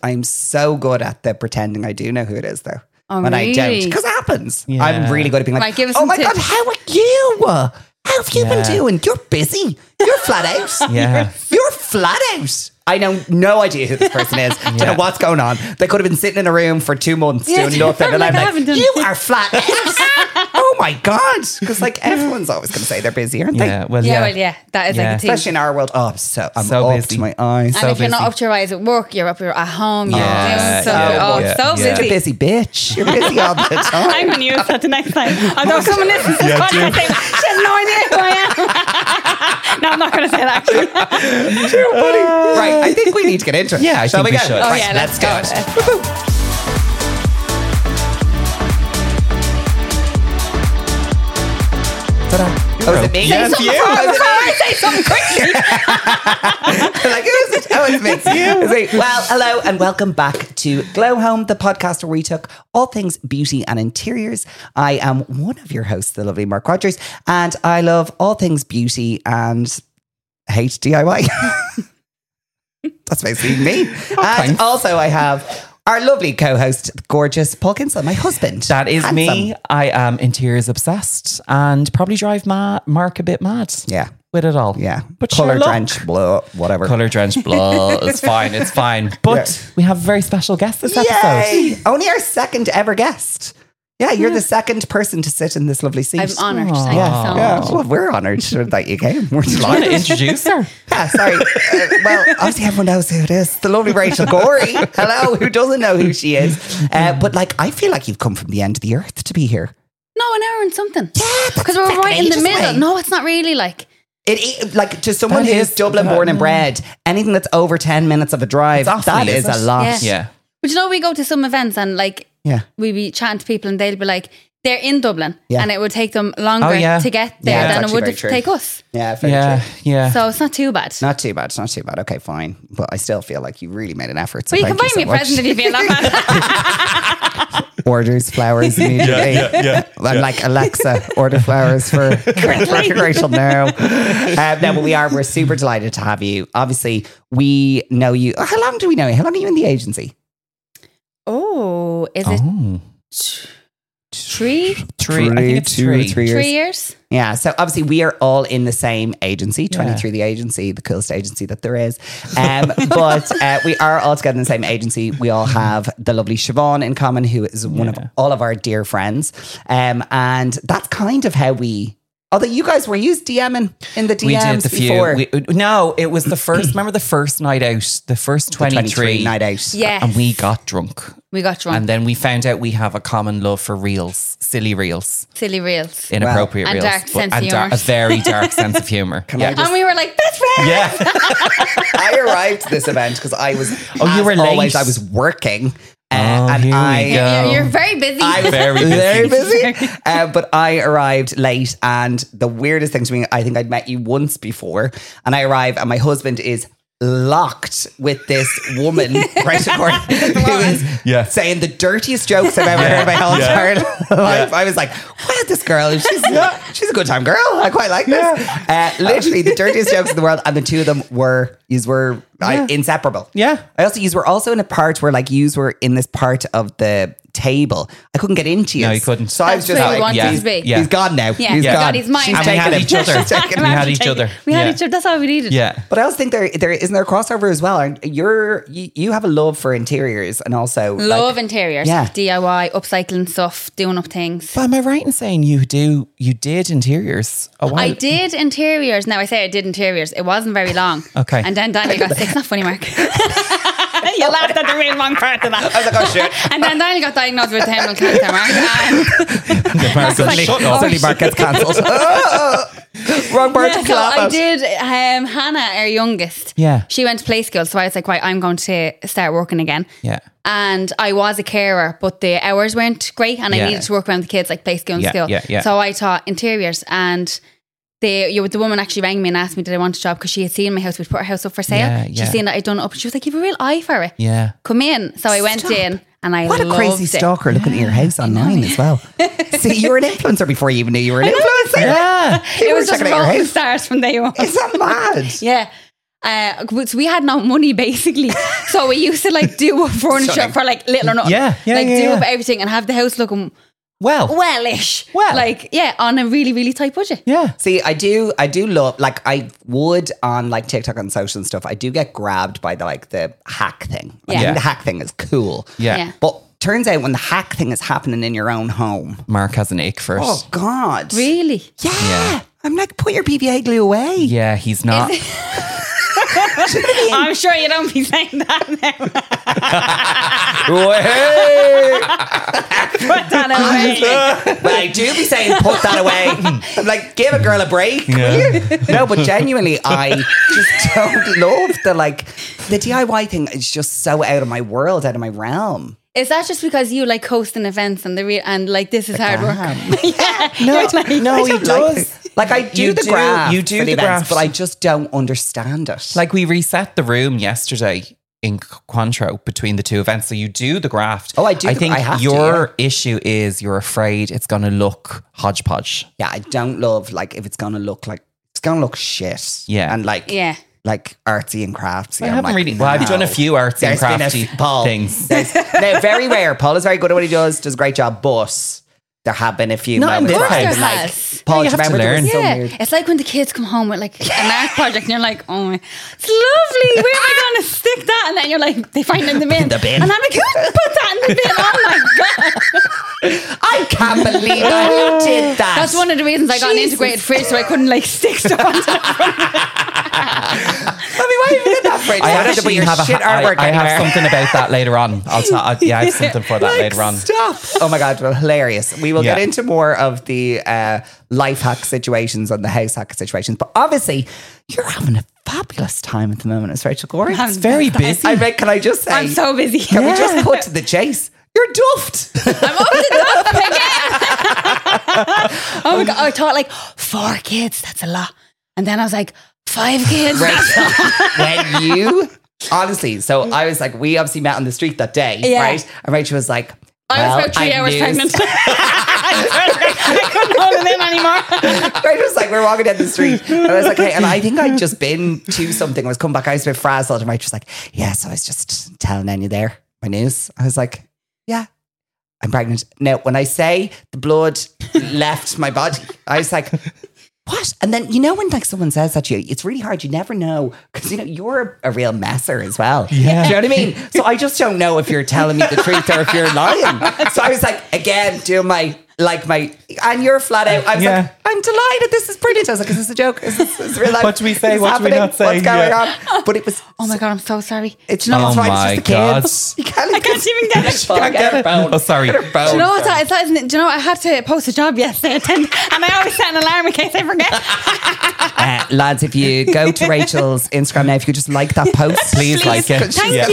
I'm so good at the pretending I do know who it is, though. Oh, when really? I don't, because it happens. Yeah. I'm really good at being like, Right, give us oh some my tips. God, how are you? How have you been doing? You're busy. You're flat out. Yeah. You're flat out. I know no idea who this person is. Don't know what's going on. They could have been sitting in a room for 2 months doing nothing. And Like, I I'm haven't done- like, you are flat out. Oh my God. Because like everyone's always going to say they're busy, aren't they? Yeah. Well, Yeah, yeah. well, yeah, that is like a thing. Especially in our world. Oh, I'm so So up busy. to my eyes. And so if you're not busy. up to your eyes at work, you're at home, you're Yeah, doing so, yeah, so yeah. You're a busy. busy bitch. You're busy all the time. I'm going to use that the next time. Although someone listens to this podcast, they she has no idea who I am. No, I'm not going to say that actually. Right, I think we need to get into it. Yeah, I Shall think we go? should. Oh Right, yeah, let's go. do it. Ta-da. Oh, is it me? Yes, Say something you. before I say something quickly. like, it's me. It's me. Well, hello and welcome back to Glow Home, the podcast where we took all things beauty and interiors. I am one of your hosts, the lovely Mark Rogers, and I love all things beauty and hate DIY. That's basically me. And thanks. also I have our lovely co-host, gorgeous Paul Kinsella, my husband. That is Handsome. me. I am interiors obsessed and probably drive Mark a bit mad. Yeah. With it all. Yeah. But Colour sure, look. drenched, blah, whatever. Colour drenched blah. It's fine. It's fine. But we have a very special guest this episode. Yay! Only our second ever guest. Yeah, you're the second person to sit in this lovely seat. I'm honoured. Aw. Thank you so Yeah, much. well, we're honoured that you came. We're Want to delighted. introduce her? Yeah, sorry. Well, obviously everyone knows who it is. The lovely Rachel Gorey. Hello, who doesn't know who she is? But like, I feel like you've come from the end of the earth to be here. No, an hour and something. Yeah, Because we're right in the middle. No, it's not really like. Like to someone That who's is- Dublin born and bred, anything that's over 10 minutes of a drive, It's that awfully, is isn't a it? lot. Yeah. Yeah. But you know, we go to some events and like Yeah. we be chatting to people and they'll be like, they're in Dublin Yeah. and it would take them longer Oh, yeah. to get there Yeah, than that's it would actually have very take true. us. Yeah, very Yeah. true. Yeah. So it's not too bad. Not too bad. It's not too bad. Okay, fine. But I still feel like you really made an effort. So Well, you can thank buy me so a much. present if you feel that bad. Orders flowers immediately. I'm like, Alexa, order flowers for Rachel now. No, but we're super delighted to have you. Obviously, we know you. How long do we know you? How long are you in the agency? Oh, is it Oh. three? Three. I think it's 2 or three. 3 years. 3 years? Yeah, so obviously we are all in the same agency, 23 the agency, the coolest agency that there is. But we are all together in the same agency. We all have the lovely Siobhan in common, who is one of all of our dear friends. And that's kind of how we... Although you guys were used DMing in the DMs We did the before. few. No, it was the first. Remember the first night out, the first 23 night out. Yes. and we got drunk. We got drunk. And then we found out we have a common love for reels, silly reels, Silly reels. inappropriate and reels, dark sense of a humour. very dark sense of humor. I Yeah, And we were like, best friends. yeah. I arrived to this event because I was... Oh, you as were late. always, I was working. Oh, and here we I... go. You're very busy. I was Very busy. very busy. But I arrived late, and the weirdest thing to me, I think I'd met you once before, and I arrive, and my husband is locked with this woman, right, who is saying the dirtiest jokes I've ever heard in my whole entire life. I was like, wow, this girl, she's a good time girl. I quite like this. Literally the dirtiest jokes in the world, and the two of them were inseparable. Yeah. I also, you were also in a part where like you were in this part of the table. I couldn't get into you. No, you couldn't. So I was That's just where you like, wanted to be. Yeah. he's gone now. Yeah, He's he's gone. got his mind. She's And we taking had him. each other. She's taking We him. had each other. We had Yeah. each other. That's all we needed. Yeah. But I also think there isn't there a crossover as well. Aren't you have a love for interiors and also Love like, interiors. Yeah. DIY, upcycling stuff, doing up things. But am I right in saying you did interiors a while? I did interiors. Now I say I did interiors. It wasn't very long. Okay. And then Daniel got sick. It's not funny, Mark. You laughed at the real wrong part of that. I was like, oh shit. And then Daniel got diagnosed with terminal cancer, Mark. And Mark goes, like, "Shut oh, up." Suddenly Mark gets cancelled. Wrong part yeah, to so clap I at. did Hannah, our youngest. Yeah. She went to play school. So I was like, right, I'm going to start working again. Yeah. And I was a carer, but the hours weren't great, and I Yeah. needed to work around the kids, like play school and Yeah, school. yeah. So I taught interiors, and the woman actually rang me and asked me did I want a job because she had seen my house. We'd put her house up for sale. Yeah, She'd yeah. seen that I'd done it up, and she was like, "You've a real eye for it. Yeah. Come in." So I went Stop. in, and I What a loved crazy it. stalker looking at your house online as well. See, you were an influencer before you even knew you were an influencer. Yeah. People It were was just checking out your rolling house. stars from day one. Is that mad? Yeah. So we had no money basically. So we used to like do furniture Stunning. for like little or nothing. Yeah, like do yeah. up everything and have the house looking wellish. Well. Like on a really, really tight budget. Yeah. See, I do love, like, I would on like TikTok and social and stuff. I do get grabbed by the hack thing. Like, I Yeah. think the hack thing is cool. Yeah. Yeah. But turns out when the hack thing is happening in your own home, Mark has an ache for it. oh God, Really? Yeah. Yeah. I'm like, put your PVA glue away. Yeah, he's not. I'm sure you don't be saying that now. Put that away. Well, I do be saying put that away. I'm like, give a girl a break. will you? No, but genuinely, I just don't love the DIY thing is just so out of my world, out of my realm. Is that just because you like hosting events and like this is hard work? Yeah. No, You're like, no, he I don't does. Like I do You the do- graft, you do for the events, graft. but I just don't understand it. Like we reset the room yesterday in Cointreau between the two events. So you do the graft. Oh, I do I the- think I have to, your issue is you're afraid it's going to look hodgepodge. yeah, I don't love if it's gonna look shit. Yeah. and Yeah. like artsy and craftsy. I I'm haven't like, really. Well, I've no. done a few artsy and There's been a crafty Paul. things. Now, very rare. Paul is very good at what he does a great job, but there have been a few Not in moments this where I've house. been There like, has. Paul, You do you have to remember there was learn. some Yeah, weird... it's like when the kids come home with like an art project and you're like, oh, it's lovely. Where am I going to stick that? And then you're like, they find it in the bin. the bin. And I'm like, who put that in the bin? Oh my God. I can't believe that. Who did that? That's one of the reasons I got an Jesus. integrated fridge so I couldn't like stick stuff onto the front. I mean, why even in that fridge? I Why don't you put actually your have shit artwork I have anywhere? something about that later on. I have something for that later on. Stop. Oh my God, well, hilarious. We will get Yeah. into more of the life hack situations and the house hack situations. But obviously, you're having a fabulous time at the moment, as Rachel Gorey. I'm Very busy. I mean, can I just say, I'm so busy. can we just put to the chase? You're duffed. I'm up to duff again. Oh my God. I thought like 4 kids, that's a lot. And then I was like, 5 kids. Rachel, when you honestly, so I was like, we obviously met on the street that day, Yeah. right? And Rachel was like, I was about 3 hours news. pregnant. I couldn't hold it in anymore. Rachel was like, we're walking down the street. And I was like, hey, and I think I'd just been to something. I was coming back, I was a bit frazzled. And Rachel was like, yeah, so I was just telling Enya there, my news. I was like, yeah, I'm pregnant. Now, when I say the blood left my body, I was like, what? And then, when like someone says that to you, it's really hard. You never know. Because, you're a real messer as well. Yeah. Do you know what I mean? So I just don't know if you're telling me the truth or if you're lying. So I was like, again, doing and you're flat out. I was Yeah. like, I'm delighted. This is brilliant. I was like, is this a joke? Is this real life? What do we say? Is this What do we happening? not say? What's going Yeah. on? But it was, Oh my God, I'm so sorry. it's not Oh fine. my It's just the God. kids. You I can't even get it. Can't get her bone. Oh, sorry. Get her bone. Do you know what that is? That isn't it? Do you know I had to post a job yesterday and I always set an alarm in case I forget. Lads, if you go to Rachel's Instagram now, if you could just like that post, Please like it. Thank Yeah.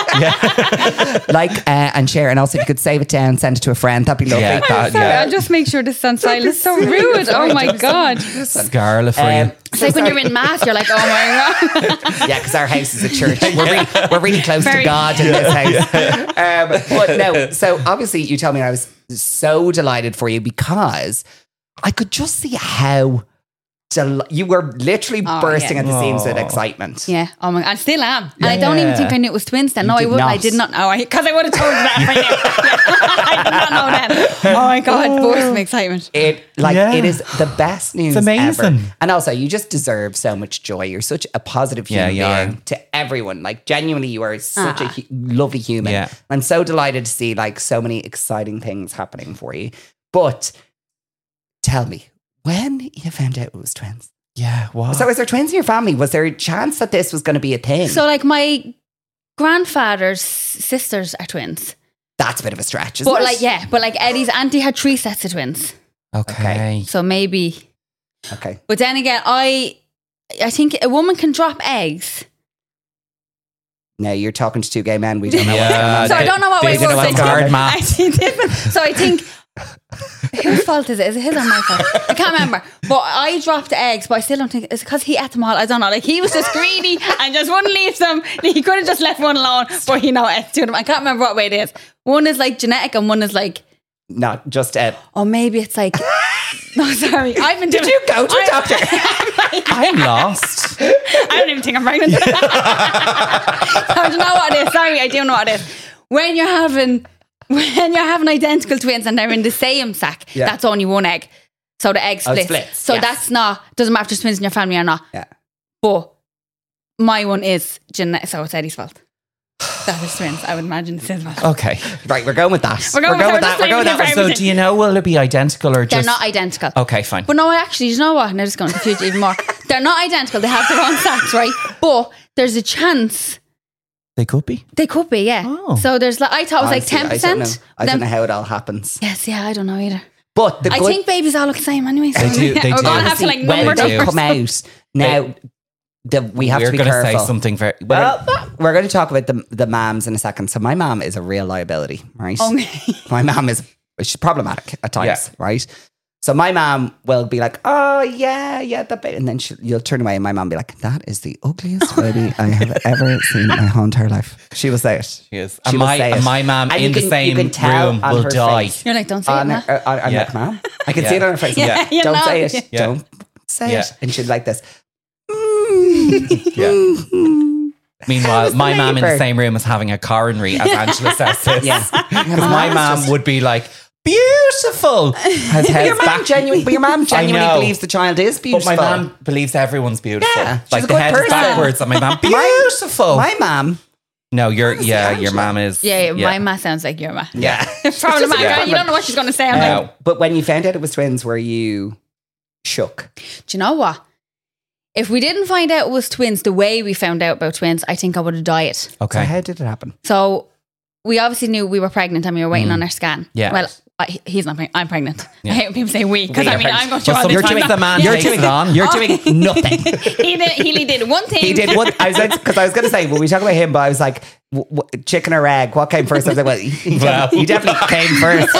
you. like and share, and also if you could save it down, send it to a friend, that'd be lovely. Yeah, that- Sorry, yeah. I'll just make sure this is on silent. It's so rude. Oh my God. Scarlet for you. It's like when you're in mass, you're like, oh my God. Yeah, because our house is a church. We're really close to Very. God in this house. But no, so obviously you tell me, and I was so delighted for you because I could just see how you were literally Oh, bursting yeah. at the seams with excitement. Yeah. Oh my God. I still am. And I don't even think I knew it was twins then. No, I did wouldn't. I not. did not know. Because I would have told you that if I knew. I did not know then. Oh my God. Bursting excitement. It Yeah. it is the best news amazing. ever. And also you just deserve so much joy. You're such a positive human Yeah, you being are. to everyone. Like genuinely you are such a lovely human. Yeah. I'm so delighted to see like so many exciting things happening for you. But tell me, when you found out it was twins? Yeah, wow. So is there twins in your family? Was there a chance that this was going to be a thing? So like my grandfather's sisters are twins. That's a bit of a stretch, isn't But it? like Eddie's auntie had 3 sets of twins. Okay. So maybe. Okay. But then again, I think a woman can drop eggs. No, you're talking to 2 gay men. We don't know what's going Yeah. on. So I don't know what way They it don't know works. what's hard math. I think different. So I think whose fault is it? Is it his or my fault? I can't remember. But I dropped eggs, but I still don't think it's because he ate them all. I don't know. Like he was just greedy and just wouldn't leave them. He could have just left one alone, but he ate 2 of them. I can't remember what way it is. One is like genetic and one is like, Not just oh, maybe it's like No, sorry. I've been doing. Did you go to a doctor? I'm lost. I don't even think I'm pregnant. No, do you know what it is? Sorry, I do know what it is. When you're having identical twins and they're in the same sack, that's only one egg. So the egg splits. So that's not, doesn't matter if there's twins in your family or not. Yeah. But my one is genetic, so it's Eddie's fault. That is twins. I would imagine it's his fault. Okay. Right, we're going with that. We're going with that. So do you know, will it be identical or They're just... not identical. Okay, fine. But no, actually, you know what? Now it's going to confuse you even more. They're not identical. They have their own sacks, right? But there's a chance They could be. they could be, yeah. Oh. So there's like, I thought it was Honestly, like 10%. I don't know how it all happens. Yes, yeah, I don't know either. But the I good think babies all look the same anyway. So They do, they We're do. going to have to like when number they numbers. come out now, we have to be We're going to careful. say something very... We're going to talk about the moms in a second. So my mom is a real liability, right? Okay. My mom she's problematic at times, Yeah. right? So my mom will be like, "Oh yeah, the baby," and then you'll turn away, and my mom will be like, "That is the ugliest baby I have ever seen in my whole entire life." She will say it. She is. She And will say it. my mom And in the same you can tell room on will her die. face. You're like, don't say it, man. I'm Yeah. like, "Mom, I can see it on her face." Yeah, you Don't know. say it. Yeah. Don't say Yeah. it. And she's like this. Meanwhile, my mom in the neighbour. same room is having a coronary, as Angela says this. Yeah. Because my mom would be like, beautiful. Has But your heads mom back. genuinely know. believes the child is But beautiful. my mom believes everyone's beautiful. Yeah, she's Like a the good head is person. backwards, and my mom, beautiful. My mom. No, your Angela. mom is. Yeah, my ma sounds like your ma. Yeah. Problematic. Yeah. You don't know what she's going to say. I'm No. like, But when you found out it was twins, were you shook? do you know what? If we didn't find out it was twins the way we found out about twins, I think I would have died. So Okay. how did it happen? So we obviously knew we were pregnant and we were waiting on our scan. Yeah. Well, he's not pregnant. I'm pregnant. I hate when people say we because We I are mean I'm going through Well, all this you're time doing now. the man You're takes doing it on. You're doing nothing. He did one thing. He did one. I was going to say, when we talk about him, but I was like, chicken or egg? What came first? I was like, well, he definitely came first.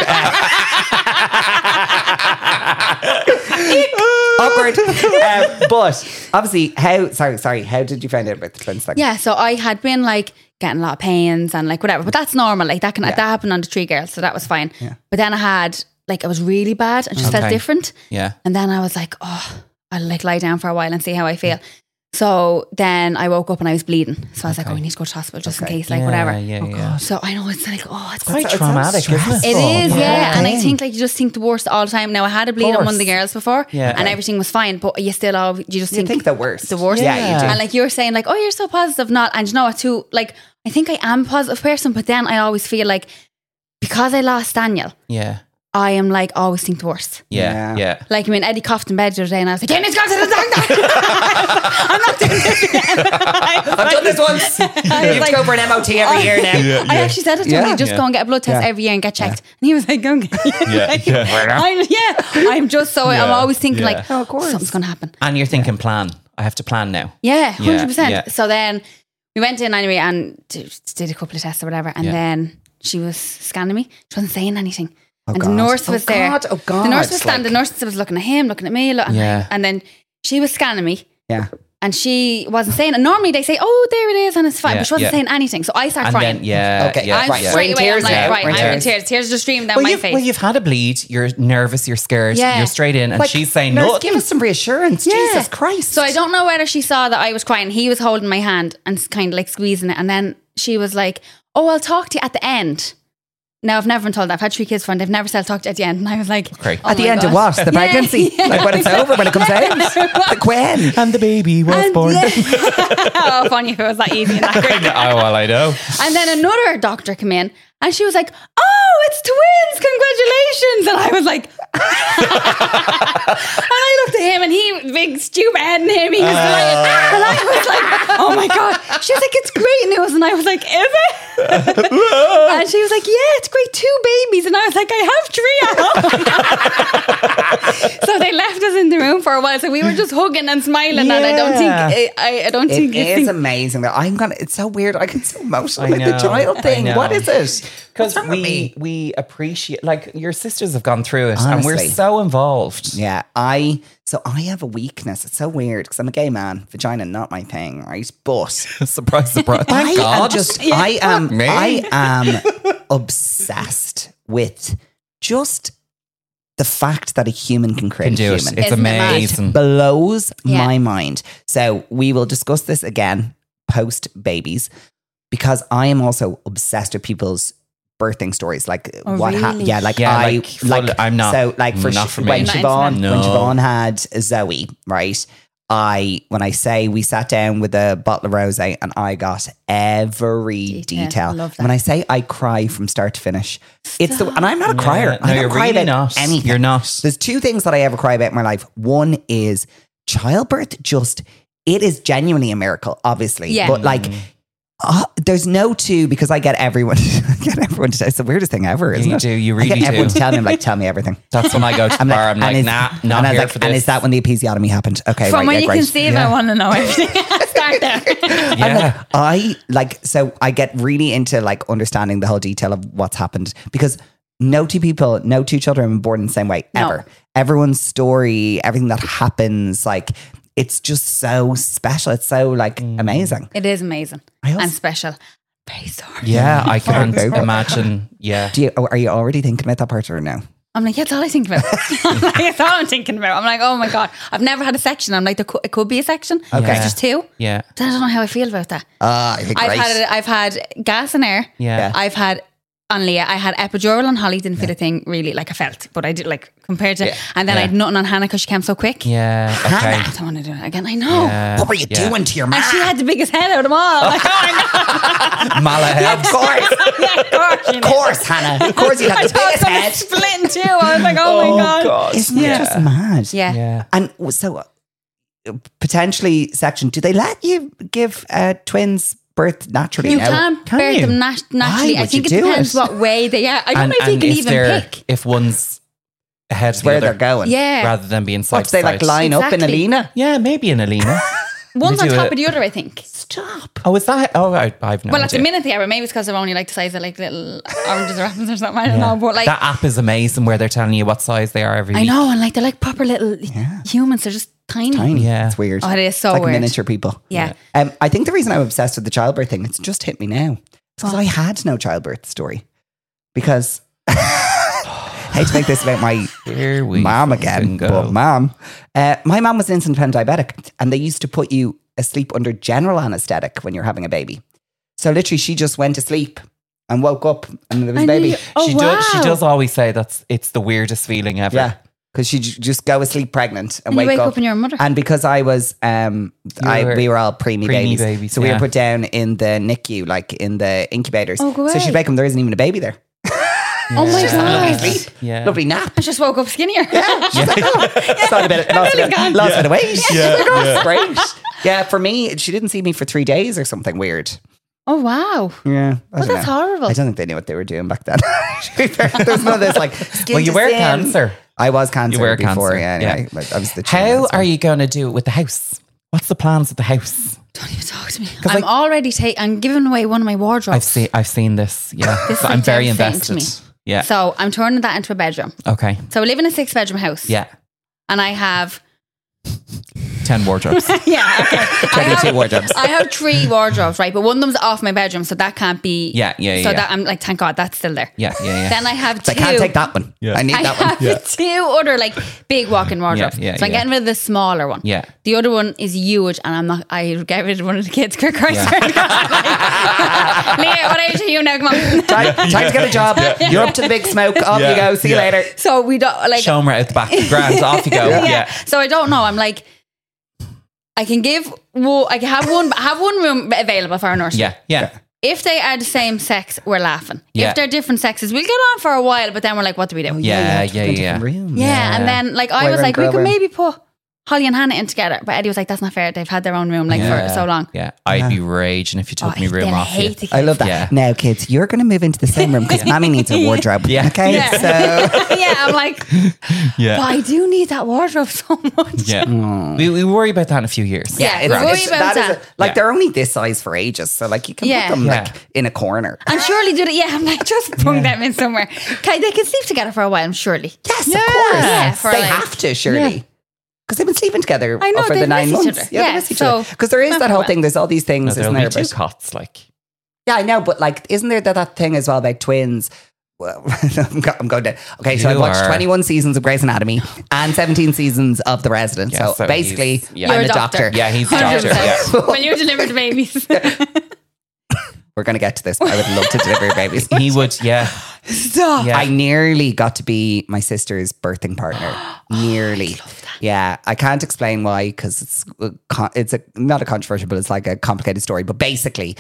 Awkward. But obviously, how did you find out about the twins thing? Yeah, so I had been like getting a lot of pains and like whatever, but that's normal. Like that happened on the 3 girls, so that was fine. Yeah. But then I had like it was really bad and just felt Okay. different. Yeah. And then I was like, oh, I'll like lie down for a while and see how I feel. So then I woke up and I was bleeding. So I was like, oh, we need to go to hospital just in case, like whatever. Yeah. So I know it's like, oh, it's Quite It sounds traumatic, isn't stressful. it? It is, yeah. And I Okay. think like you just think the worst all the time. Now I had a bleed on one of the girls before, Yeah. and everything was fine, but you still you just You think the worst. the worst. Yeah, you do. And like you were saying, like, oh, you're so positive, not. And you know what? Too, like, I think I am a positive person, but then I always feel like because I lost Daniel, Yeah. I am like always think the worst. Yeah. Yeah. Like, I mean, Eddie coughed in bed the other day, and I was like, "You need to go to the doctor." I'm not doing this again. I've done this once. You have to go for an MOT every year now. I actually said it to him, Yeah. like, just go and get a blood test Yeah. every year and get checked. And he was like, okay. Yeah. I'm just so, I'm Yeah. always thinking Yeah. like, Oh, of course. something's going to happen. And you're thinking plan. I have to plan now. Yeah, 100%. Yeah. So then we went in anyway and did a couple of tests or whatever. And Yeah. then she was scanning me. She wasn't saying anything. Oh, and God. the nurse was there. Oh, God. The nurse was standing. Like- The nurse was looking at him, looking at me. Yeah. And then she was scanning me. Yeah. And she wasn't saying it. Normally they say, oh, there it is, and it's fine. Yeah, but she wasn't yeah. saying anything. So I started And crying. then, yeah. Okay, yeah, I'm I'm yeah. We're straight in away. tears I'm now. like, right, We're in I'm in tears. tears. Tears just streaming down Well, my you've, face. well, you've had a bleed. You're nervous. You're scared. Yeah. You're straight in, and Like, she's saying nurse, no. give us some reassurance. Yeah. Jesus Christ. So I don't know whether she saw that I was crying. He was holding my hand and kind of like squeezing it. And then she was like, oh, I'll talk to you at the end. Now, I've never been told that. I've had 3 kids from. They've never said I'll talk to you at the end. And I was like, Great. oh At the my end of God. what? The pregnancy? Yeah. Like when it's over, when it comes out? Like when? And the baby was And born. yeah. Oh, funny if it was that easy and that quick. Oh, well, I know. And then another doctor came in and she was like, oh, it's twins. Congratulations. And I was like, and I looked at him and he, big stupid head in him, he was delighted. And I was like, oh my God. She was like, it's great news. And I was like, is it? And she was like, yeah, it's great. 2 babies. And I was like, I have 3 at home. So they left us in the room for a while. So we were just hugging and smiling. And I don't think, I don't think It is amazing. It's so weird. I get so emotional. Like the child thing. What is it? Because What's wrong with me? we appreciate, like, your sisters have gone through it, and we're Honestly. so involved. Yeah, I have a weakness. It's so weird because I'm a gay man. Vagina not my thing, right? But Surprise, surprise. Thank I God. am obsessed with just the fact that a human can create Can a do it. human It's Isn't it mad? amazing. blows Yeah. my mind. So we will discuss this again post babies, because I am also obsessed with people's birthing stories, like Oh, what happened. really? Yeah, like Yeah, I like, full- I'm not- So like for not for me. when Not Siobhan into them. when No. Siobhan had Zoe, right? When I say we sat down with a bottle of rosé and I got every Detail. detail. Love that. When I say I cry from start to finish, it's the and I'm not a crier. Yeah. I No, don't you're cry really about not. anything. You're not. There's two things that I ever cry about in my life. One is childbirth. It is genuinely a miracle, obviously. Yeah. But like, there's no two, because I get everyone. To say it's the weirdest thing ever, isn't You it? do, you I really get everyone do. to tell me, I'm like, tell me everything. That's when I go to the bar. I'm like, nah, and not I was here like, for this. and is that when the episiotomy happened? Okay, From right, when yeah, you great. conceive, Yeah. I want to know everything. Start there. Yeah. I get really into like understanding the whole detail of what's happened, because no two children have been born in the same way No. ever. Everyone's story, everything that happens, like it's just so special. It's so like amazing. It is amazing I also- and special. Very sorry. Yeah, I can't Okay. imagine. Yeah. Are you already thinking about that part or no? I'm like, yeah, that's all I think about. I'm like, that's all I'm thinking about. I'm like, oh my God, I've never had a section. I'm like, it could be a section. Okay. It's just two. Yeah. Then I don't know how I feel about that. I think I've had gas and air. Yeah. I've had on Leah. I had epidural on Holly. Didn't feel a thing really. Like I felt, but I did like compared to. Yeah. And then I had nothing on Hannah because she came so quick. Yeah. Okay. I don't want to do it again. I know. Yeah. What were you Yeah. doing to your And man? she had the biggest head out of them all. Like, oh my Malahead. Of course, God. Yeah, of course. You of know. course, Hannah. Of course, you I had the thought biggest someone head. split in two. I was like, oh my God. Isn't it just mad? Yeah. Yeah. And so, potentially, section. Do they let you give twins birth naturally? You now? can Can birth you? them naturally. Why I would think you it do depends it? what way they are. I don't know if you can even pick. If one's ahead of the Where other, they're going. Yeah. rather than being side What, do they to like side. line up in Exactly. Alina? Yeah, maybe in Alina. One's They on do top it. of the other, I think. Stop. Oh, is that? Oh, I've no Well, at idea. the minute they are, but maybe it's because they're only like the size of like little oranges or apples or something. I don't know. But like, That app is amazing where they're telling you what size they are every I week. know, and like they're like proper little humans. They're just tiny. Tiny. Yeah. It's weird. Oh, it is so It's like weird. miniature people. Yeah. I think the reason I'm obsessed with the childbirth thing, it's just hit me now. It's because I had no childbirth story. Because I hate to make this about my Here we mom fucking again, go. but mom. My mom was an insulin dependent diabetic, and they used to put you asleep under general anesthetic when you're having a baby. So literally, she just went to sleep and woke up, and there was a baby. Oh, she wow. does. She does always say it's the weirdest feeling ever. Yeah, because she just go asleep pregnant and, And you wake wake up and you're a mother. And because I was, we were all preemie babies. So we were yeah. put down in the NICU, like in the incubators. Oh, go so she'd away. wake up, there isn't even a baby there. Oh my Just a lovely God. sleep, Yeah. lovely nap. I just woke up skinnier. She's like, oh, lost a bit of weight. It's great. Yeah, for me, she didn't see me for 3 days or something weird. Oh wow. Yeah, Well, that's horrible. I don't think they knew what they were doing back then. There's none of this like. Well, you were cancer. I was cancer You were before. cancer, Yeah, anyway, yeah. but I was the. How are you going to do it with the house? What's the plans with the house? Don't even talk to me. I'm already I'm giving away one of my wardrobes. I've seen this. Yeah, This is I'm very devastating to invested. me. Yeah. So I'm turning that into a bedroom. Okay. So I live in a 6-bedroom house. Yeah. And I have 10 wardrobes. yeah, okay. 22 wardrobes. I have 3 wardrobes, right? But one of them's off my bedroom, so that can't be. Yeah. So that I'm like, thank God, that's still there. Yeah. Then I have 2. I can't take that one. Yeah. I need I that one. have 2 other like big walk-in wardrobes. Yeah, so I'm yeah. getting rid of the smaller one. Yeah. The other one is huge, and I get rid of one of the kids. Quicker, I Yeah. swear to God. Like, Leah, what age are you now? Come on. Time to get a job. You're up to the big smoke. Off you go. See you later. So we don't like. Show 'em right out the back. Grand. Off you go. Yeah. So I don't know. I'm like, I can I can have one room available for our nursery. Yeah. Yeah. If they are the same sex, we're laughing. Yeah. If they're different sexes, we'll get on for a while, but then we're like, what do we do? Yeah. you have to put in Yeah. different rooms. Yeah, and then like I Boy was room, like, we girl could room. maybe put Holly and Hannah in together, but Eddie was like, that's not fair. They've had their own room like for so long. Yeah. I'd be raging if you took me room they'll off you. hate the I love that. Yeah. Now, kids, you're going to move into the same room because Mammy needs a wardrobe. Yeah. Okay. Yeah. So yeah, I'm like, Yeah. but I do need that wardrobe so much. Yeah. We worry about that in a few years. Yeah, it's- worry it's- about that is that. like Yeah. they're only this size for ages, so like you can Yeah. put them Yeah. like in a corner. And surely do it. Yeah, I'm like, just bring them in somewhere. Okay, they can sleep together for a while, surely. Yes, of course. Yeah, for they like- have to surely. Because they've been sleeping together I know, for the they 9 miss each months. other. Yeah, they Yeah, miss each so- other. Because there is that whole well. thing. There's all these things, No, isn't there'll there? be two about- cots, like. Yeah, I know, but like, isn't there that thing as well about twins Well, I'm going down. Okay, so You I've watched are. 21 seasons of Grey's Anatomy and 17 seasons of The Resident. Yeah, so so basically, he's- yeah. I'm You're a a doctor. doctor. Yeah, he's a doctor. 100%. Yeah. When you deliver the babies. We're going to get to this. I would love to deliver babies. He would, yeah. Stop. Yeah. I nearly got to be my sister's birthing partner. Nearly. Yeah, I can't explain why because it's not a controversial, but it's like a complicated story. But basically,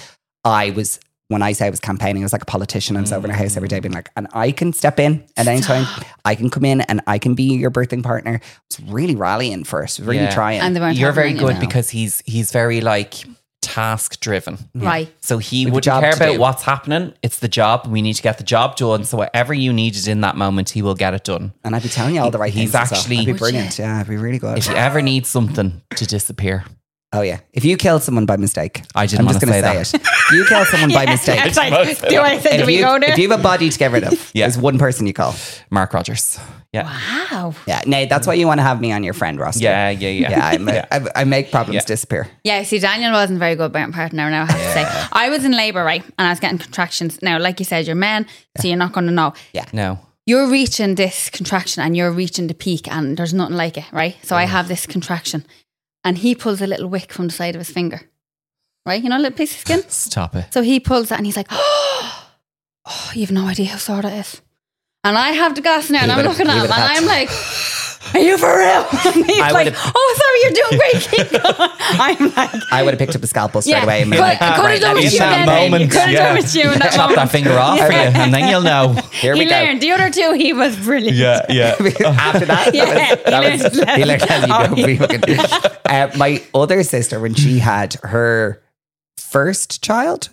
when I say I was campaigning, I was like a politician. I was over in her house every day being like, and I can step in at any time. I can come in and I can be your birthing partner. I was really rallying for it, really Yeah. trying. And they weren't You're very having it. good because he's very like task driven. Right. So he We've a wouldn't job care to about do. what's happening. It's the job. We need to get the job done. So whatever you needed in that moment, he will get it done. And I'd be telling you all the right He's things. as well. actually- I'd be Would brilliant. Yeah, I'd be really good. If you ever need something to disappear, Oh yeah, if you kill someone by mistake, I didn't I'm just wanna going to say say it. If you kill someone by mistake, It's like, do I say, do we go there? if you have a body to get rid of, Yeah. there's one person you call. Mark Rogers. Yeah. Wow. Yeah, Nate, that's why you want to have me on your friend roster. Yeah. Yeah, I make problems Yeah. disappear. Yeah, see, Daniel wasn't very good about partner now, I have to say. I was in labour, right? And I was getting contractions. Now, like you said, you're men, so you're not going to know. No. You're reaching this contraction and you're reaching the peak and there's nothing like it, right? So I have this contraction and he pulls a little wick from the side of his finger, right? You know, a little piece of skin. Stop it. So he pulls that and he's like, oh, you have no idea how sore that is. And I have the gas now and He I'm would've- looking he at him would've and had I'm to. like, are you for real? And he's I like, would've- oh, sorry, you're doing great. Keep going. I'm like, I would have picked up a scalpel straight yeah, away and could been like, have right, done let me with In you show that then. moment, Could have done with you in that Chop moment. that finger off for you, and then you'll know. Here He we go. learned. The other two, he was brilliant. yeah. After that, Yeah, he learned how you Oh, go. Be fucking- my other sister, when she had her first child,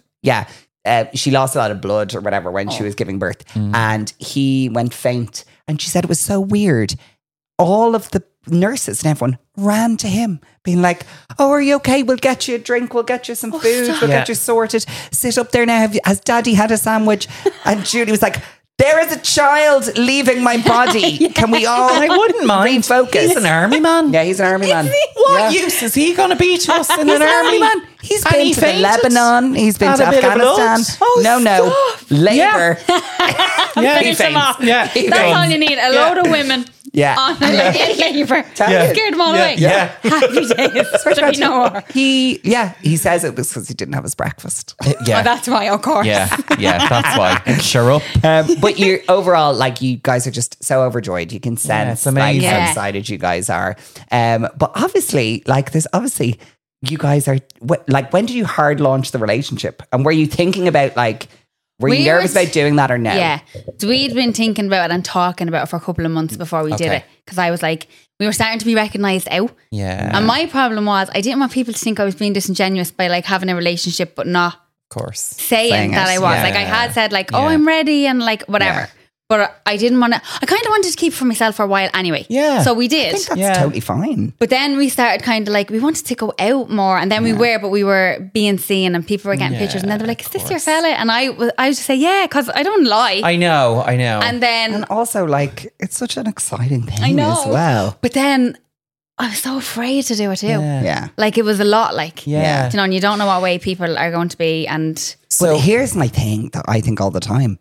she lost a lot of blood or whatever when she was giving birth, and he went faint. And she said it was so weird. All of the nurses and everyone ran to him, being like, "Oh, are you okay? We'll get you a drink. We'll get you some food. stop. We'll Yeah. get you sorted. Sit up there now. Has Daddy had a sandwich?" And Judy was like, "There is a child leaving my body. Can we all?" I wouldn't mind. refocus. He's an army man. Yeah, he's an army man. What Yeah. use is he going to be to us in He's an army man. He's And been he to fainted? Lebanon. He's been Had to a bit of blood? Afghanistan. Oh, no. Labour. Yeah, Finish him off. Yeah, That's all you need. A load of women Yeah. on in labour. Yeah. Scared them all Yeah. away. Yeah. Happy days. So you know her. He says it was because he didn't have his breakfast. Yeah. Oh, that's why, of course. yeah, that's why. Sure up. But you're overall, like, you guys are just so overjoyed. You can sense it's amazing. like, how Yeah. excited you guys are. But obviously, like, there's obviously you guys are like, when did you hard launch the relationship? And were you thinking about like, were you We nervous were- about doing that or no? Yeah. So we'd been thinking about it and talking about it for a couple of months before we did Okay. it. Because I was like, we were starting to be recognised out. Yeah, And my problem was I didn't want people to think I was being disingenuous by like having a relationship but not of course. saying Saying that it, I was. yeah. Like I had said like, oh, Yeah. I'm ready and like whatever. Yeah. But I didn't want to, I kind of wanted to keep it for myself for a while anyway. Yeah. So we I did. think that's Yeah. totally fine. But then we started kind of like, we wanted to go out more. And then we were, but we were being seen and people were getting Yeah, pictures. And then they're like, is of this your course. fella? And I would just say, yeah, because I don't lie. I know. and then, And also, like, it's such an exciting thing I know. as well. but then I was so afraid to do it too. Yeah. Like it was a lot like, Yeah. you know, and you don't know what way people are going to be. And But here's my thing that I think all the time.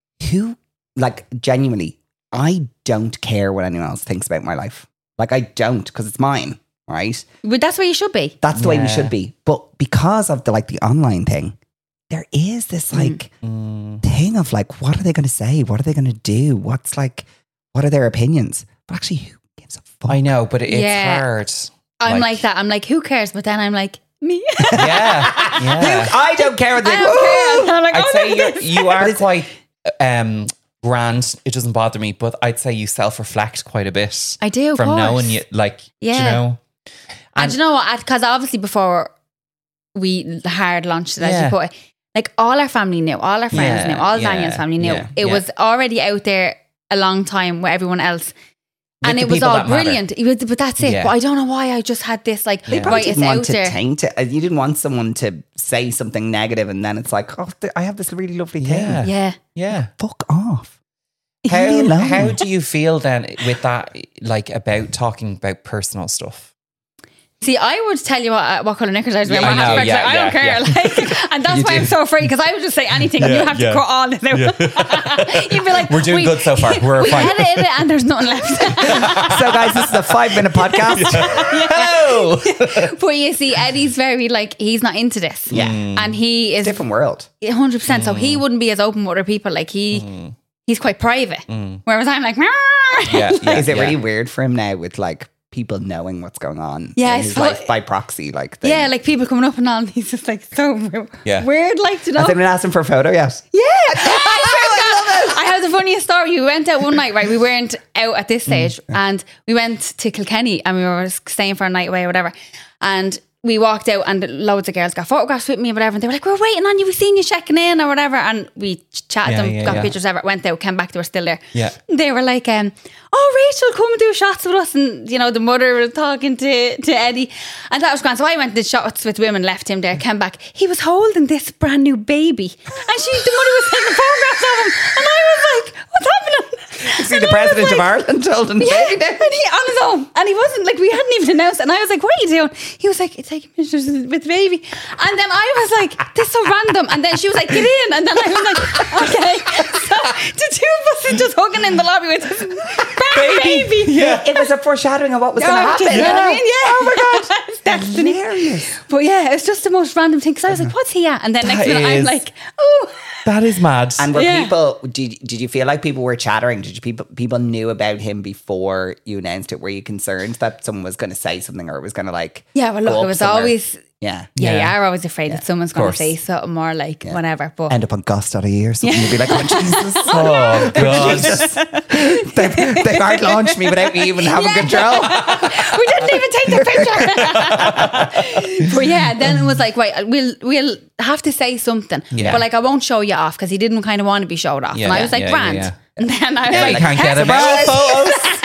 Like, genuinely, I don't care what anyone else thinks about my life. Like, I don't, because it's mine, right? but that's where you should be. That's the way we Yeah. should be. But because of the online thing, there is this like thing of like, what are they going to say? What are they going to do? What are their opinions? But actually, who gives a fuck? I know, but it's Yeah. hard. I'm like that. I'm like, who cares? But then I'm like, me. Yeah, yeah. I don't care what they I don't care. And I'm like, I'd oh, say look at this. you are quite grand. It doesn't bother me, but I'd say you self-reflect quite a bit. I do, of from course. knowing you, like, Yeah. you know. And do you know what? Because obviously before we hard launched it, as Yeah. you put it, like all our family knew, all our friends Yeah, knew, all yeah, Daniel's family knew. yeah, It yeah. was already out there a long time with everyone else. With And the it was people all that matter. brilliant. But that's it. Yeah. But I don't know why I just had this like, They probably right, it's didn't want out to there. taint it. You didn't want someone to say something negative and then it's like, oh, I have this really lovely thing. Yeah. Yeah. Yeah. Fuck off. Leave me alone. How do you feel then with that, like, about talking about personal stuff? See, I would tell you what colour knickers I was wearing. Yeah, My I know, husband's yeah, like, I don't care. yeah. Like, and that's why I'm so afraid, because I would just say anything and you have to cut all this out. You'd be like, We're doing good so far. We're we fine. edited it and there's nothing left. So guys, this is a 5-minute podcast. Hello. But you see, Eddie's very like, he's not into this. Yeah. And he is Different world. 100%. So he wouldn't be as open with other people. Like he's quite private. Whereas I'm like, Is it really weird for him now with like people knowing what's going on Yeah, in it's his fu- life by proxy? Like, thing? yeah, like people coming up and all, and he's just like so weird, like, to know. Has anyone asked him for a photo yet? Yeah. I have the funniest story. We went out one night, right? We weren't out at this stage, and we went to Kilkenny and we were staying for a night away or whatever. And we walked out and loads of girls got photographs with me or whatever. And they were like, we're waiting on you. We've seen you checking in or whatever. And we chatted them, got pictures of it, went out, came back, they were still there. Yeah. They were like, oh, Rachel, come do shots with us. And, you know, the mother was talking to Eddie. And that was grand. So I went and did shots with women, left him there, came back. He was holding this brand new baby. And the mother was taking photographs of him. And I was like, what's happening? See, the president of Ireland told him, Yeah, baby, and he on his own, and he wasn't like, we hadn't even announced it. And I was like, what are you doing? He was like, taking pictures with the baby. And then I was like, this is so random. And then she was like, get in. And then I was like, okay. So the two of us are just hugging in the lobby with this baby. Yeah. it was a foreshadowing of what was going to happen. You know what I mean? Yeah. Oh my God. It's destiny. Hilarious. But yeah, it's just the most random thing. Because I was like, what's he at? And then next That minute I'm is- like, oh. That is mad. And were Yeah. people, did you feel like people were chattering? Did you people knew about him before you announced it? Were you concerned that someone was going to say something or was going to like Yeah, well, go look, up it was somewhere? always... Yeah. Yeah, you Yeah. are always afraid that someone's going to course. say something or like whatever. But End up on Goss.ie or something. You'd be like, oh, Jesus. oh God. they hard launched me without me even having control. we didn't even take the picture. But yeah, then it was like, right, we'll have to say something. Yeah. But like, I won't show you off because he didn't kind of want to be showed off. Yeah, and I was like, yeah, grand. yeah. And then I was You like, can't get him surprise. out photos.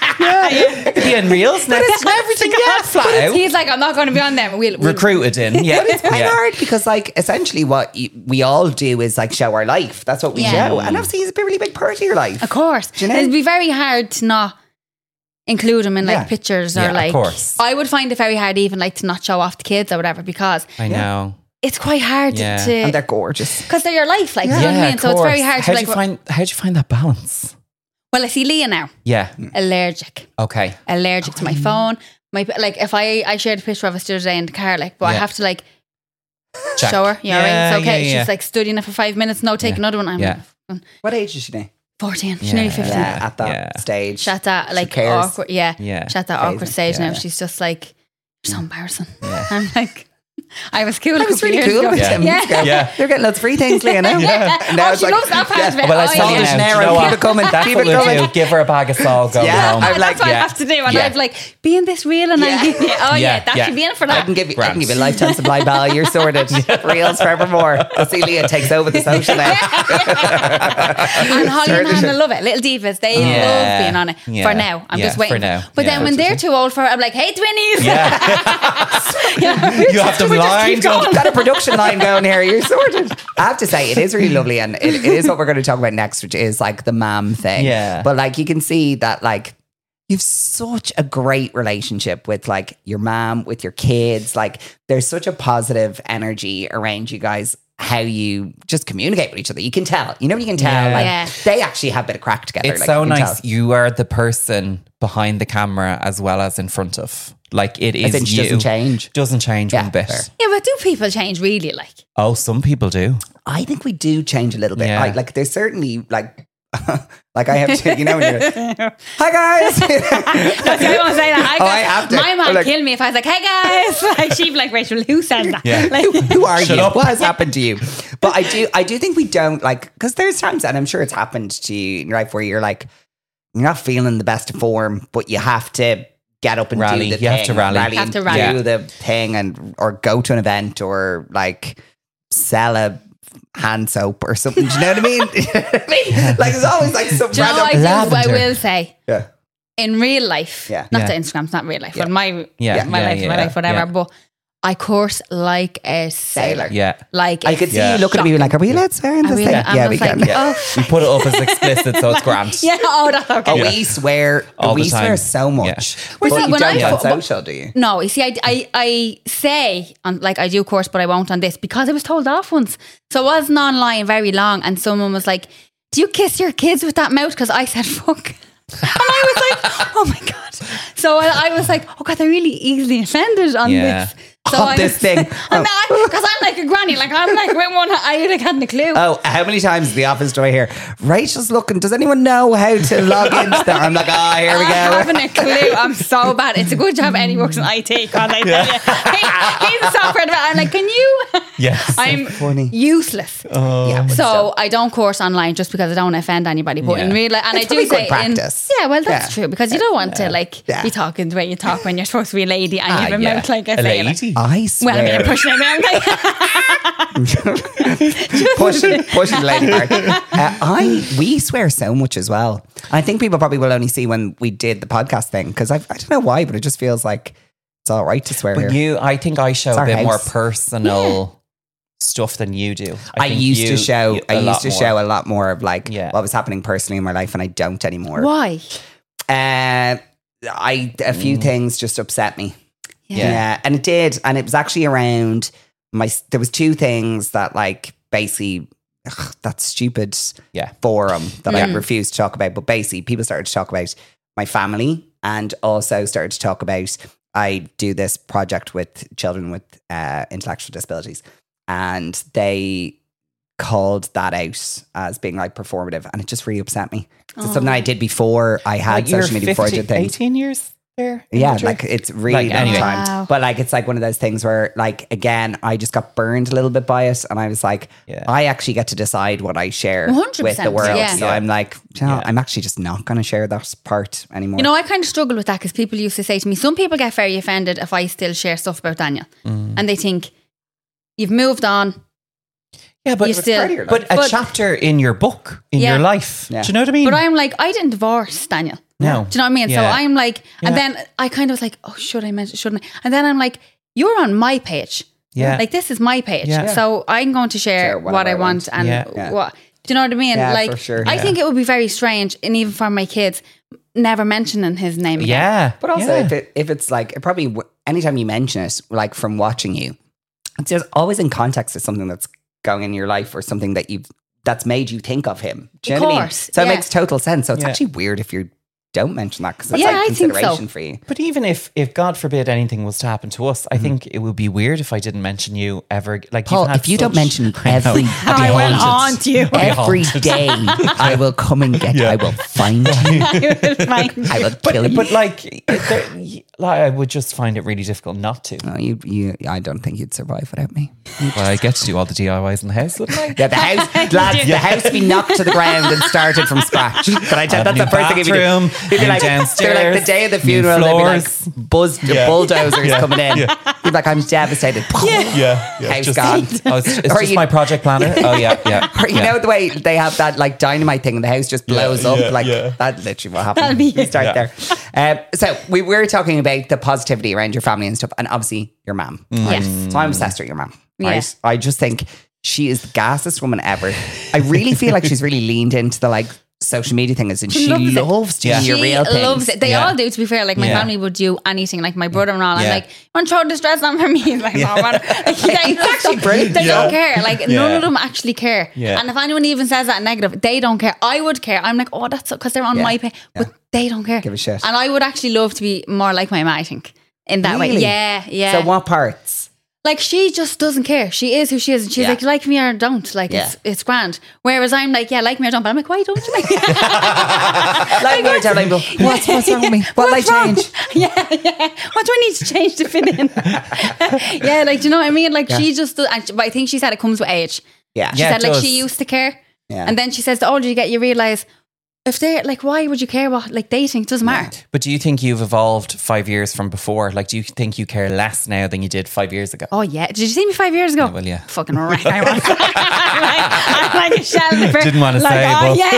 Be in reels next. Everything. Yeah, flat out. he's like, I'm not going to be on them. We'll Recruited in. Yeah. It's quite yeah. hard because, like, essentially what we all do is like show our life. That's what we Yeah. show. And obviously, he's a really big part of your life. Of course. Do you know? It'd be very hard to not include him in like Yeah. pictures Yeah, or of like. course. I would find it very hard even like to not show off the kids or whatever because I know. it's quite hard Yeah. to. And they're gorgeous. Because they're your life, like, you know what I Yeah, mean? of So it's very course. hard How'd to like. how'd you find that balance? Well, I see Leah now. Yeah. Allergic Okay. to my phone. My like, if I shared a picture of us the other day in the car, like, but I Yeah. have to like Check. show her. Yeah, Yeah, right. It's okay. yeah, yeah. She's like studying it for 5 minutes. No, take Yeah. another one. I'm Yeah. like, What age is she now? 14. She's Yeah. nearly 15. Yeah, at that Yeah. stage. She's at that like cares. awkward. Yeah. Yeah. She's at that Crazy. awkward stage Yeah. now. She's just like, you're so embarrassing. Yeah. I'm like, I was cool. I was really cool about Yeah. 10 minutes ago. Yeah. You're getting lots of free things, Leah, now. Yeah. Now Oh, it's she like, loves that part of it. Well, I Oh, told yeah. you yeah. now. Generic, do you know keep what? it coming, That's keep what it we'll coming. do. Give her a bag of salt. Go Yeah, home. I'm like, That's what yeah. I have to do. And Yeah. I've like, being this real and Yeah. oh yeah, Yeah, that yeah. should be in for I that. can give you Grand. a lifetime supply, pal. You're sorted. Reels forevermore. I'll see Leah takes over the social now. And Holly and Hannah love it. Little divas, they Yeah. love being on it. Yeah. For now, I'm Yeah, just waiting. for now. But Yeah. then when they're too old for it, I'm like, hey, twinnies. Yeah. You have them we just lined keep up. going. Got a production line going here. You're sorted. I have to say, it is really lovely, and it is what we're going to talk about next, which is like the mom thing. Yeah. But like, you can see that like you've such a great relationship with like your mom, with your kids. Like, there's such a positive energy around you guys. How you just communicate with each other. You can tell. You know, you can tell. Yeah. Like, Yeah. they actually have a bit of crack together. It's like, so you can nice. tell. You are the person behind the camera as well as in front of. Like, it As is in, she you. doesn't change. Doesn't change Yeah, one bit. fair. Yeah, but do people change really? Like, Oh, some people do. I think we do change a little bit. Yeah. Like there's certainly like like I have to, you know, when you're hi guys. I won't say that. Oh, I have to. My mom Or like- kill me if I was like, "Hey guys," like she'd be like, "Rachel, who said that?" Yeah. Like, Who are Shut you? up. What has happened to you? But I do think we don't like, because there's times, and I'm sure it's happened to you in your life, where you're like, you're not feeling the best of form, but you have to get up and Rally. do the You thing. have to rally. Have to and rally. do the thing, and or go to an event, or like sell a hand soap or something. Do you know what I mean? Like, there's always like some do you know what random. I do? I Lavender. will say Yeah. in real life, Yeah. not Yeah. that Instagram's not real life, Yeah. but my Yeah. my Yeah, life, yeah, my life, whatever. yeah. But I curse like a sailor. Yeah. Like I could see Yeah. you looking at me like, are we allowed to swear in this we? thing? I'm Yeah, we just can. like, Yeah. oh, We put it up as explicit, so it's grand. yeah, oh, that's okay. Oh, we swear. All we the time. swear so much. But see, you when don't I- on social, do you? No, you see, I say on like I do course, but I won't on this because I was told off once. So I wasn't online very long, and someone was like, "Do you kiss your kids with that mouth?" Because I said "fuck," and I was like, "Oh my god!" So I was like, "Oh god, they're really easily offended on Yeah. this." So On this thing. because I'm like a granny, like I'm like with one, I like hadn't a clue. Oh, how many times in the office do I hear, Rachel's looking, does anyone know how to log into that? I'm like, here we I go. haven't a clue. I'm so bad. It's a good job Eddie works in IT because I tell you, he's a software developer. I'm like, can you? Yes. I'm funny. useless. Yeah, but So I don't course online just because I don't want to offend anybody. But in Yeah. real life, and It's I do probably good say, practice. yeah, well, that's Yeah. true because you don't want to like Yeah. be talking the way you talk when you're supposed to be a lady and you have a yeah. mouth like a A sailor. lady. I Well, I mean, swear. I'm pushing it around like pushing the lady part. We swear so much as well. I think people probably will only see when we did the podcast thing because I don't know why, but it just feels like it's all right to swear But here. I think I show It's a our bit more house. personal stuff than you do. I think used to you- show. you- I a used lot to more. show a lot more of like Yeah. what was happening personally in my life, and I don't anymore. Why? A few things just upset me. Yeah. Yeah, and it did, and it was actually around there was two things that like basically that stupid Yeah. forum that I refused to talk about, but basically people started to talk about my family and also started to talk about I do this project with children with intellectual disabilities, and they called that out as being like performative, and it just really upset me. So something I did before I had Like, you're social media before I 50 did things. 18 years there? in Yeah, Madrid? like it's really Like, long anyway. time. Wow. But like it's like one of those things where like again, I just got burned a little bit by it, and I was like, Yeah. I actually get to decide what I share 100%, with the world. yeah. So Yeah. I'm like, you know, Yeah. I'm actually just not going to share that part anymore. You know, I kind of struggle with that because people used to say to me, some people get very offended if I still share stuff about Daniel. And they think, you've moved on. Yeah, but You still- part of your but life. a chapter in your book, in Yeah. your life. Yeah. Do you know what I mean? But I'm like, I didn't divorce Daniel. No. Do you know what I mean? So Yeah. I'm like, and Yeah. then I kind of was like, oh, should I mention, shouldn't I? And then I'm like, you're on my page. Yeah. Like, this is my page. Yeah. So I'm going to share Share what whatever I I want want. and Yeah. Yeah. what. Do you know what I mean? Yeah, like, for sure. I Yeah. think it would be very strange, and even for my kids, never mentioning his name again. Yeah. But also, yeah. if it's like, it probably anytime you mention it, like from watching you, it's just always in context of something that's going in your life or something that's made you think of him. Do you Of know what I mean? course, So yeah. it makes total sense. So it's Yeah. actually weird if you don't mention that because that's Yeah, like I think so. consideration for you. But even if God forbid anything was to happen to us, I think it would be weird if I didn't mention you ever. Like, Paul, you've had if you don't such- mention me I know. every I'd be I will haunted. haunt you. I'd be every haunted. day, I will come and get you. I will find you. I will find I you. will kill you. But like, I would just find it really difficult not to. No, I don't think you'd survive without me. Well, I get to do all the DIYs in the house, wouldn't I? Yeah, the house, lads, the house we knocked to the ground and started from scratch. But I tell Have that's the new first thing you'd be bathroom, You'd be new like, they're like the downstairs, day of the new funeral, they'd be like floors. bulldozers coming in. You'd be like, I'm devastated. Yeah, House just, gone. Oh, it's Or just you- my project planner. Oh yeah, yeah. Or you know the way they have that like dynamite thing and the house just blows up, yeah, like yeah. that literally what happened. That'll be We it. start Yeah. there. So we were talking about the positivity around your family and stuff, and obviously your mum. Right? Yes. So I'm obsessed with your mum. Right? Yeah. I just think she is the gassest woman ever. I really feel like she's really leaned into the like social media thing, and she loves it. loves doing Yeah. your She real things. loves it. They Yeah. all do, to be fair. Like, my Yeah. family would do anything. Like, my brother-in-law, I'm Yeah. like, want to throw this dress on for me? He's like, no, man. Like, they actually brilliant. They Yeah. don't care. Like, none Yeah. of them actually care. Yeah. And if anyone even says that negative, they don't care. I would care. I'm like, oh, that's because they're on Yeah. my page. But they don't care. Give a shit. And I would actually love to be more like my mum, I think, in that way. Really? Yeah, yeah. So what parts? Like, she just doesn't care. She is who she is. And she's Yeah. like me or don't. Like, Yeah. it's grand. Whereas I'm like, yeah, like me or don't. But I'm like, why don't you like me? Like we're telling people, what's wrong with me? What will I What's wrong? change? Yeah. What do I need to change to fit in? Yeah, like, do you know what I mean? Like, she just does, Yeah. I think she said it comes with age. Yeah. She Yeah, said, it like, does. she used to care. Yeah. And then she says, the older you get, you realise, if they're like, why would you care what like dating? It doesn't matter. But do you think you've evolved 5 years from before? Like, do you think you care less now than you did 5 years ago? Oh yeah, did you see me 5 years ago? Yeah, well, yeah. Fucking wreck. I'm like a shell. Didn't want to like, say, oh but yeah,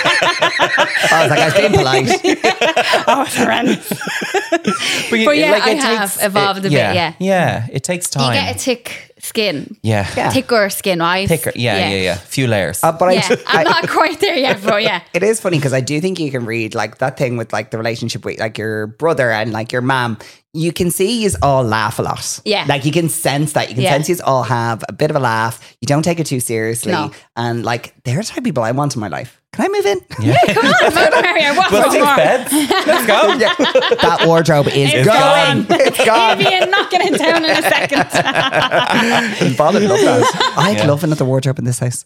I was like, I was being polite. oh it's horrendous. But, But yeah, like, I it have evolved a bit, yeah. Yeah, it takes You time. get a thick skin, Yeah. thicker skin, right? Thicker. Yeah. Few layers. But Yeah, I'm not quite there yet, bro. Yeah. It is funny because I do think you can read like that thing with like the relationship with like your brother and like your mom. You can see you all laugh a lot. Yeah. Like you can sense that. You can Yeah. sense you all have a bit of a laugh. You don't take it too seriously. No. And like they're the type of people I want in my life. Can I move in? Yeah, come on, Mario. What We'll for take more? beds. Let's go. That wardrobe is It's gone. gone. It's gone. He'll be knocking it down in a second. Bothered love that. I'd Yeah. love another wardrobe in this house.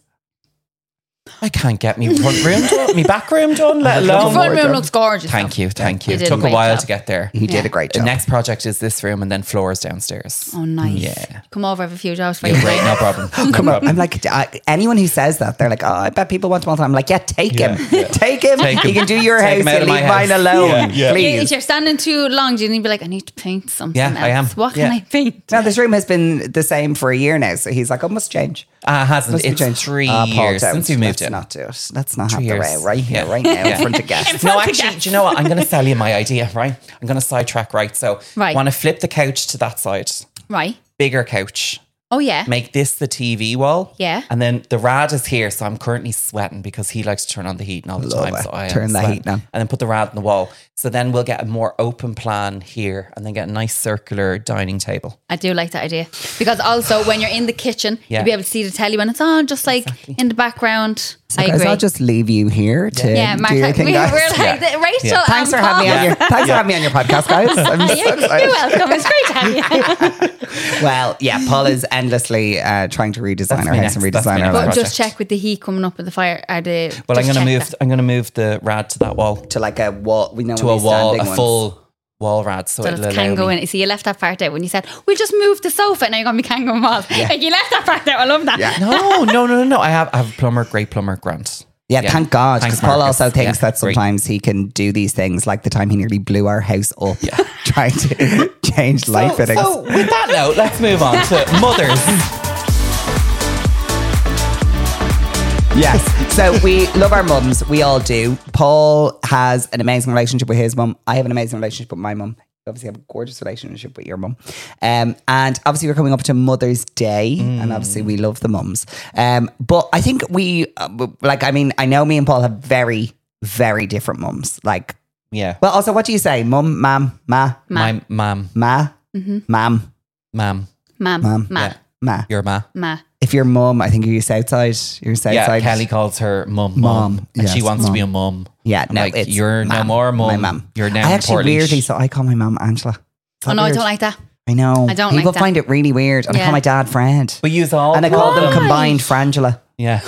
I can't get me front room done, me back room done, let The alone. front room looks gorgeous. Thank you. You It did a took a great while job. to get there. He did a great The job. next project is this room and then floors downstairs. Oh, nice. Yeah. Come over, have a few jobs for Yeah, you. great, no problem. Come on. I'm like, anyone who says that, they're like, oh, I bet people want him all the time. I'm like, yeah, take him. Yeah. Take him. Take him. You can do your Take him house. out You of my leave mine house. alone. Yeah. If Please. you're standing too long, do you need to be like, I need to paint something Yeah, else? I am. What Yeah. can I paint? Now, this room has been the same for a year now. So he's like, oh, must change. Hasn't. Must be It's changed. 3 Paul, years don't. since you moved Let's in. not do it. Let's not 3 have the years. row right here, Yeah. right now, Yeah. in front of guests. No, actually, do you know what? I'm going to sell you my idea, right? I'm going to sidetrack, right? So, Right. want to flip the couch to that side. Right. Bigger couch. Oh, yeah. Make this the TV wall. Yeah. And then the Rad is here, so I'm currently sweating because he likes to turn on the heat all the Love time. it. So I am Turn the sweating. heat on. And then put the Rad on the wall. So then we'll get a more open plan here and then get a nice circular dining table. I do like that idea. Because also, when you're in the kitchen, Yeah. you'll be able to see the telly when it's on, just like in the background. So I guys, agree. I'll just leave you here to yeah, do Mark, your thing, we're guys. like, Yeah. Rachel, Yeah. Thanks for having me on your thanks for having me on your podcast, guys. I'm so You're excited. welcome. It's great to have you. Well, yeah, Paul is endlessly trying to redesign That's our my house and next- that's my redesign our next life But project. just check with the heat coming up with the fire. Well, I'm just going to check move. that. I'm going to move the Rad to that wall, to like a wall. We know to a these wall, standing a ones. full wall Rad, so So it'll it allow can go me. in. See, you left that part out when you said, we'll just move the sofa. Now you're going to be Kango walls. Like, you left that part out. I love that. Yeah. No. I have a plumber, great plumber, Grant. Yeah, thank God. Thanks, Because Paul Marcus. also thinks Yeah, that great. sometimes he can do these things, like the time he nearly blew our house up trying to change light fittings. So with that note, let's move on to mothers. Yes. So we love our mums. We all do. Paul has an amazing relationship with his mum. I have an amazing relationship with my mum. You obviously have a gorgeous relationship with your mum. And obviously we're coming up to Mother's Day and obviously we love the mums. But I think I know me and Paul have very, very different mums. Like, Yeah. well, also, what do you say? Mum, mam, ma, My mum, ma, Mm-hmm. mam, mum, Mum. Ma. Yeah. ma. your ma. Ma. If you're mum, I think you're Southside. You're Southside. Yeah, Kelly calls her mum. Mum, And she yes, wants to mum. be a mum. Yeah, I'm no, like, it's you're no mam, more mum. My mum. You're now I actually Portlaoise. weirdly, so I call my mum Angela. Is Oh, that no, I weird? don't like that. I know. I don't like People that. find it really weird. And I Yeah. call my dad Fred. But use all. And I call them Why? combined Frangela. Yeah.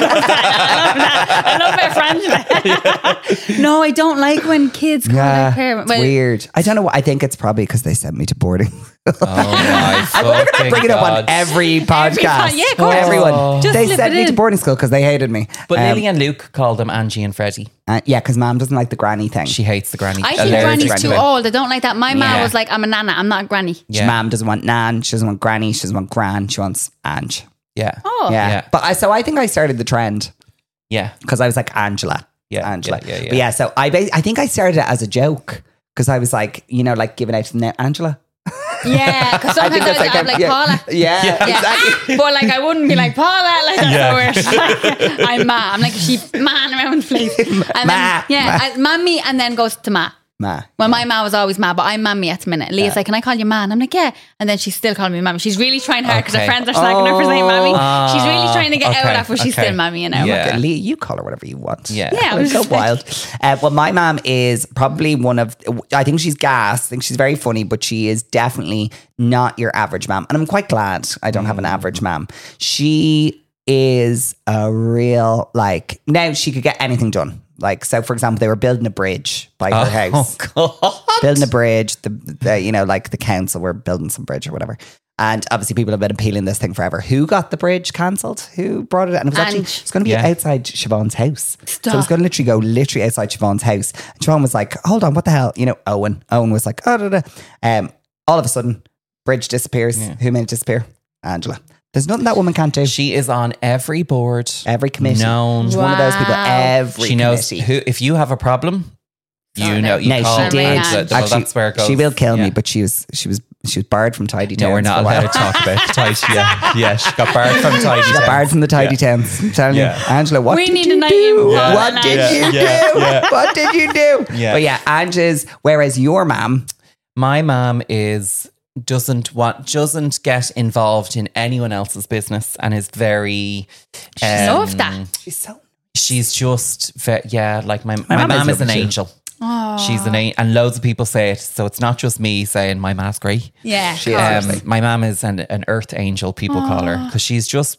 I love my friends. No, I don't like when kids call their parent. it's weird. I don't know. I think it's probably because they sent me to boarding. Oh my I'm going to fucking bring it up on God. every podcast. yeah, of course. Everyone. Just they slip sent it me to in. boarding school because they hated me. But Lily and Luke called them Angie and Freddie. Yeah, because mom doesn't like the granny thing. She hates the granny. I think Allergic granny's to too it. old. I don't like that. My mom Yeah. was like, I'm a nana. I'm not a granny. Yeah. Mom doesn't want nan. She doesn't want granny. She doesn't want gran. She wants Ange. Yeah. Oh. Yeah. Yeah. But I think I started the trend Yeah. because I was like Angela. Yeah, Angela. yeah, yeah, yeah. But yeah, so I think I started it as a joke because I was like, like giving out to them, Angela. Yeah, because sometimes I'm like Paula. Yeah, Yeah. exactly. But like I wouldn't be like Paula, like that's Yeah. so weird. Like, I'm Ma. I'm like she man around the place. And Ma, then, mommy, and then goes to Ma. Ma. Well, my ma was always Ma, but I'm Mammy at the minute. Leah's like, can I call you Ma? And I'm like, yeah. And then she's still calling me Mammy. She's really trying hard because Okay. her friends are slagging her for saying Mammy. She's really trying to get out okay, of that, but she's okay. still Mammy, you know. Yeah. Okay, Lee, you call her whatever you want. Yeah. Yeah, I was Go just like- wild. Well, my mom is probably one of, I think she's gas. I think she's very funny, but she is definitely not your average mom. And I'm quite glad I don't have an average mom. She is a real, like, now she could get anything done. Like, so for example, they were building a bridge by her house. Oh God. Building a bridge, the like the council were building some bridge or whatever. And obviously people have been appealing this thing forever. Who got the bridge cancelled? Who brought it? And it was actually, Ange. it's going to be Yeah. outside Siobhan's house. So Stop. it was going to go literally outside Siobhan's house. And Siobhan was like, hold on, what the hell? You know, Owen was like, oh, da, da. All of a sudden, bridge disappears. Who made it disappear? Angela. There's nothing that woman can't do. She is on every board. Every committee. Known. She's one of those people. Wow. Every She knows committee. who. If you have a problem, you know. You No, call she did. Angela. Well, Actually, that's where it goes. she will kill Yeah. me, but she was barred from Tidy Towns. No, we're not for a while. allowed to talk about Tidy. Yeah, she got barred from Tidy. She got barred from the Tidy Towns. I'm telling Yeah. you, Angela, what We did need you a night do? in What Parliament. did you do? Yeah. What did you do? Yeah. But yeah, Angie's, whereas your mum, My mom doesn't get involved in anyone else's business and is very. Love that. she's so... She's just like my mum mom is is an lovely too. angel. She's an angel, and loads of people say it. So it's not just me saying my mom's great. Yeah. She is. My mom is an earth angel. People call her because she's just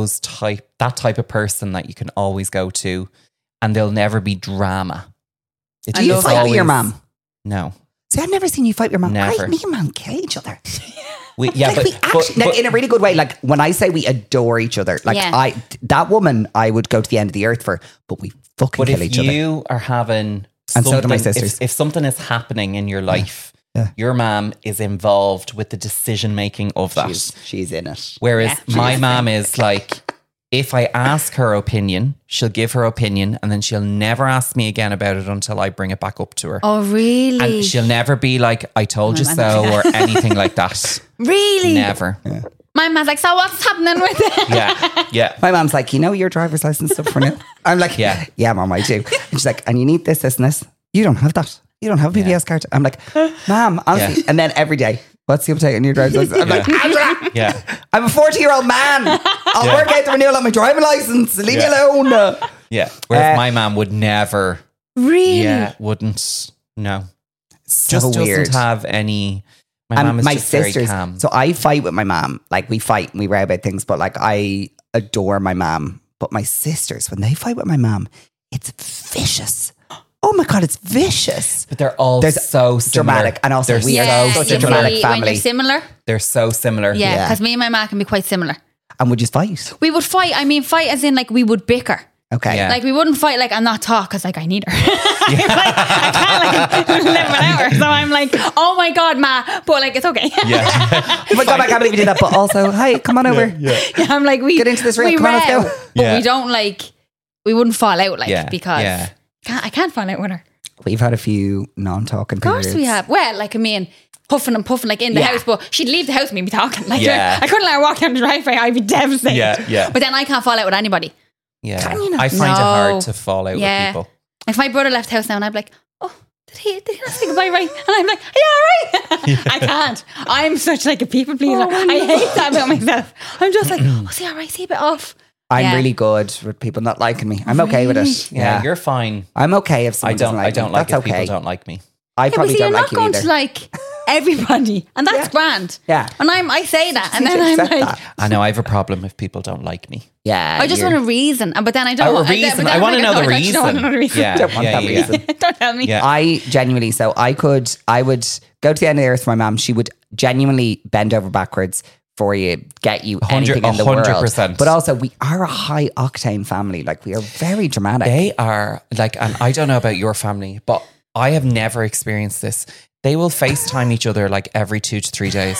that type of person that you can always go to, and there'll never be drama. It's Do you just fight with your always- mum? No, See, I've never seen you fight with your mum. Never. Me and mum kill each other. we Actually, like, in a really good way. Like when I say we adore each other, like Yeah. that woman, I would go to the end of the earth for, but we fucking But kill if each other. you are having And so do my something- sisters. if something is happening in your life, Yeah. your mom is involved with the decision making of that. She's in it. Whereas Yeah. my mom is like, if I ask her opinion, she'll give her opinion, and then she'll never ask me again about it until I bring it back up to her. Oh, really? And she'll never be like, I told you My so, mum- or anything like that. Really? Never. My man's like, so what's happening with it? Yeah. My mom's like, you know your driver's license stuff for now? I'm like, Yeah. yeah, mom, I do. And she's like, and you need this, and this. You don't have that. You don't have a PBS card. I'm like, mom, honestly. Yeah. And then every day, what's the update on your driver's license? I'm like, Angela, Yeah. I'm a 40-year-old man. I'll Yeah. work out the renewal on my driving license. Leave me Yeah. alone. Yeah. Whereas Uh, my mom would never, Really? wouldn't, no. So Just weird. doesn't have any, my mom And is my just very sisters. calm. So I fight with my mom. Like we fight and we row about things, but like I adore my mom. But my sisters, when they fight with my mom, it's vicious. Oh my God, it's vicious. But they're all There's so similar. dramatic, and also they're we are Yeah, such you a dramatic see, when family. you're similar. They're so similar. Yeah, Yeah. because me and my ma can be quite similar. And would you fight? We would fight. I mean, fight as in like we would bicker. Okay. Yeah. Like we wouldn't fight like and not talk because like I need her. Like, I can't like live without her. So I'm like, oh my God, ma, but like it's okay. Yeah. Oh my God, I can't believe you did that. But also, hi, come on over. Yeah. I'm like, we Get into this room. we Come on, let's row, go. but Yeah. we don't like. We wouldn't fall out like Yeah. because Yeah. I can't fall out with her. We've had a few non-talking Of course we have. Well, like I mean, huffing and puffing like in the Yeah. house, but she'd leave the house and we'd be talking. Like Yeah. I couldn't let her walk down the driveway. I'd be devastated. Yeah, yeah. But then I can't fall out with anybody. Yeah. Can you not? I find it No. hard to fall out Yeah. with people. If my brother left the house now and I'd be like, oh, did he not say goodbye, right? And I'm like, are you all right? I can't. I'm such like a people pleaser. I hate that about myself. I'm just like, oh, is he all right? Is he a bit off? I'm Yeah. really good with people not liking me. I'm okay with it. Yeah, Yeah. you're fine. I'm okay if someone doesn't like I don't me. like That's if okay. people don't like me. I Yeah, but probably see, you're don't not like you going either. to like everybody. And that's Yeah. grand. Yeah. And I say that. And Need then to I'm accept like, that. I know I have a problem if people don't like me. Yeah. I just you're- want a reason. But then I don't Oh, a want reason. but then I I'm want to like, know the I actually don't want reason. another reason. Yeah, Don't want yeah, that yeah. reason. Don't tell me. Yeah. I genuinely, so I would go to the end of the earth for my mom. She would genuinely bend over backwards for you, get you anything in the world. 100%. But also, we are a high octane family. Like, we are very dramatic. They are like, and I don't know about your family, but I have never experienced this. They will FaceTime each other like every 2 to 3 days.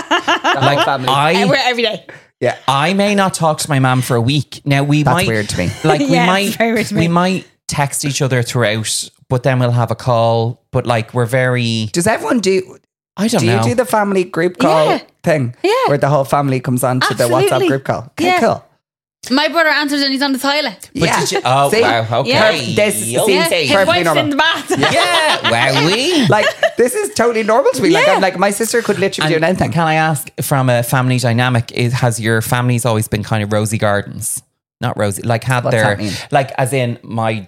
Like family. We're every day. Yeah. I may not talk to my mum for a week. Now we That's might weird to me. Like Yeah, it's very weird to me. we might text each other throughout, but then we'll have a call. But like we're very, Does everyone do I don't you know. do the family group call Yeah. thing? Yeah. Where the whole family comes on to the Absolutely. WhatsApp group call? Okay, Yeah. cool. My brother answers and he's on the toilet. But did you? Oh See? wow! Okay. Yeah. This Yo. seems Yeah, his perfectly wife's normal. in the bath. Yeah, wowee. Like, this is totally normal to me. Like, Yeah. I'm like, my sister could literally be And doing anything. Can I ask, from a family dynamic, has your family's always been kind of rosy gardens? Not rosy, like had What's their, that mean? like as in my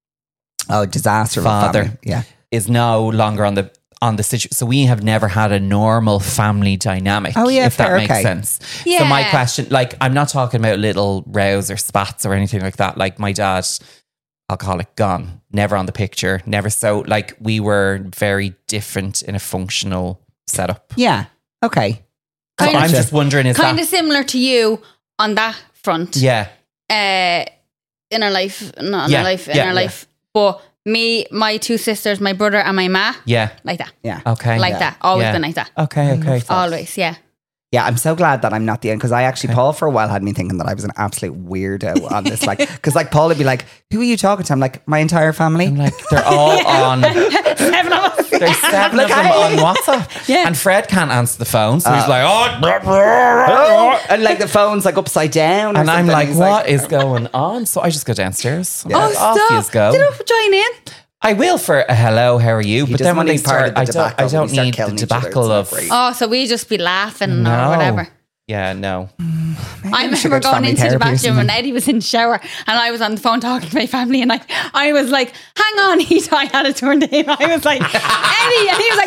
Oh, disaster of a father family. Yeah. is no longer on the situation. So we have never had a normal family dynamic. Oh, yeah, if that fair, makes okay. sense. So Yeah. my question, like, I'm not talking about little rows or spats or anything like that. Like my dad, I'll call it gone, never on the picture, never. So like we were very different in a functional setup. Yeah. Okay. So Kind I'm of- just wondering, is Kind that... of similar to you on that front. Yeah. Inner life, not Yeah, inner life, yeah, inner life. But me, my two sisters, my brother, and my ma, Yeah. like that. Yeah. Okay. Like that. Always Yeah. been like that. Okay. Always, yeah. Yeah, I'm so glad that I'm not the end because I actually, Paul for a while had me thinking that I was an absolute weirdo on this. Like, because like Paul would be like, who are you talking to? I'm like, my entire family. I'm like, they're all on... 7 of us. There's 7 of them on WhatsApp. Yeah. And Fred can't answer the phone. So he's like, And like the phone's like upside down. Or And I'm something. like, He's what is going on? So I just go downstairs. Yeah. Oh, Off you stop. go. Did you join in? I will for a hello, how are you? But doesn't then when want to they be part start, of the debacle, I when don't you start need the killing each other, debacle it's not of... great. Oh, so we just be laughing No. or whatever. Yeah, no. I we should remember go to going family into the therapy or bathroom something. and Eddie was in the shower and I was on the phone talking to my family and I was like, hang on, I had it turned in. I was like, Eddie, and he was like,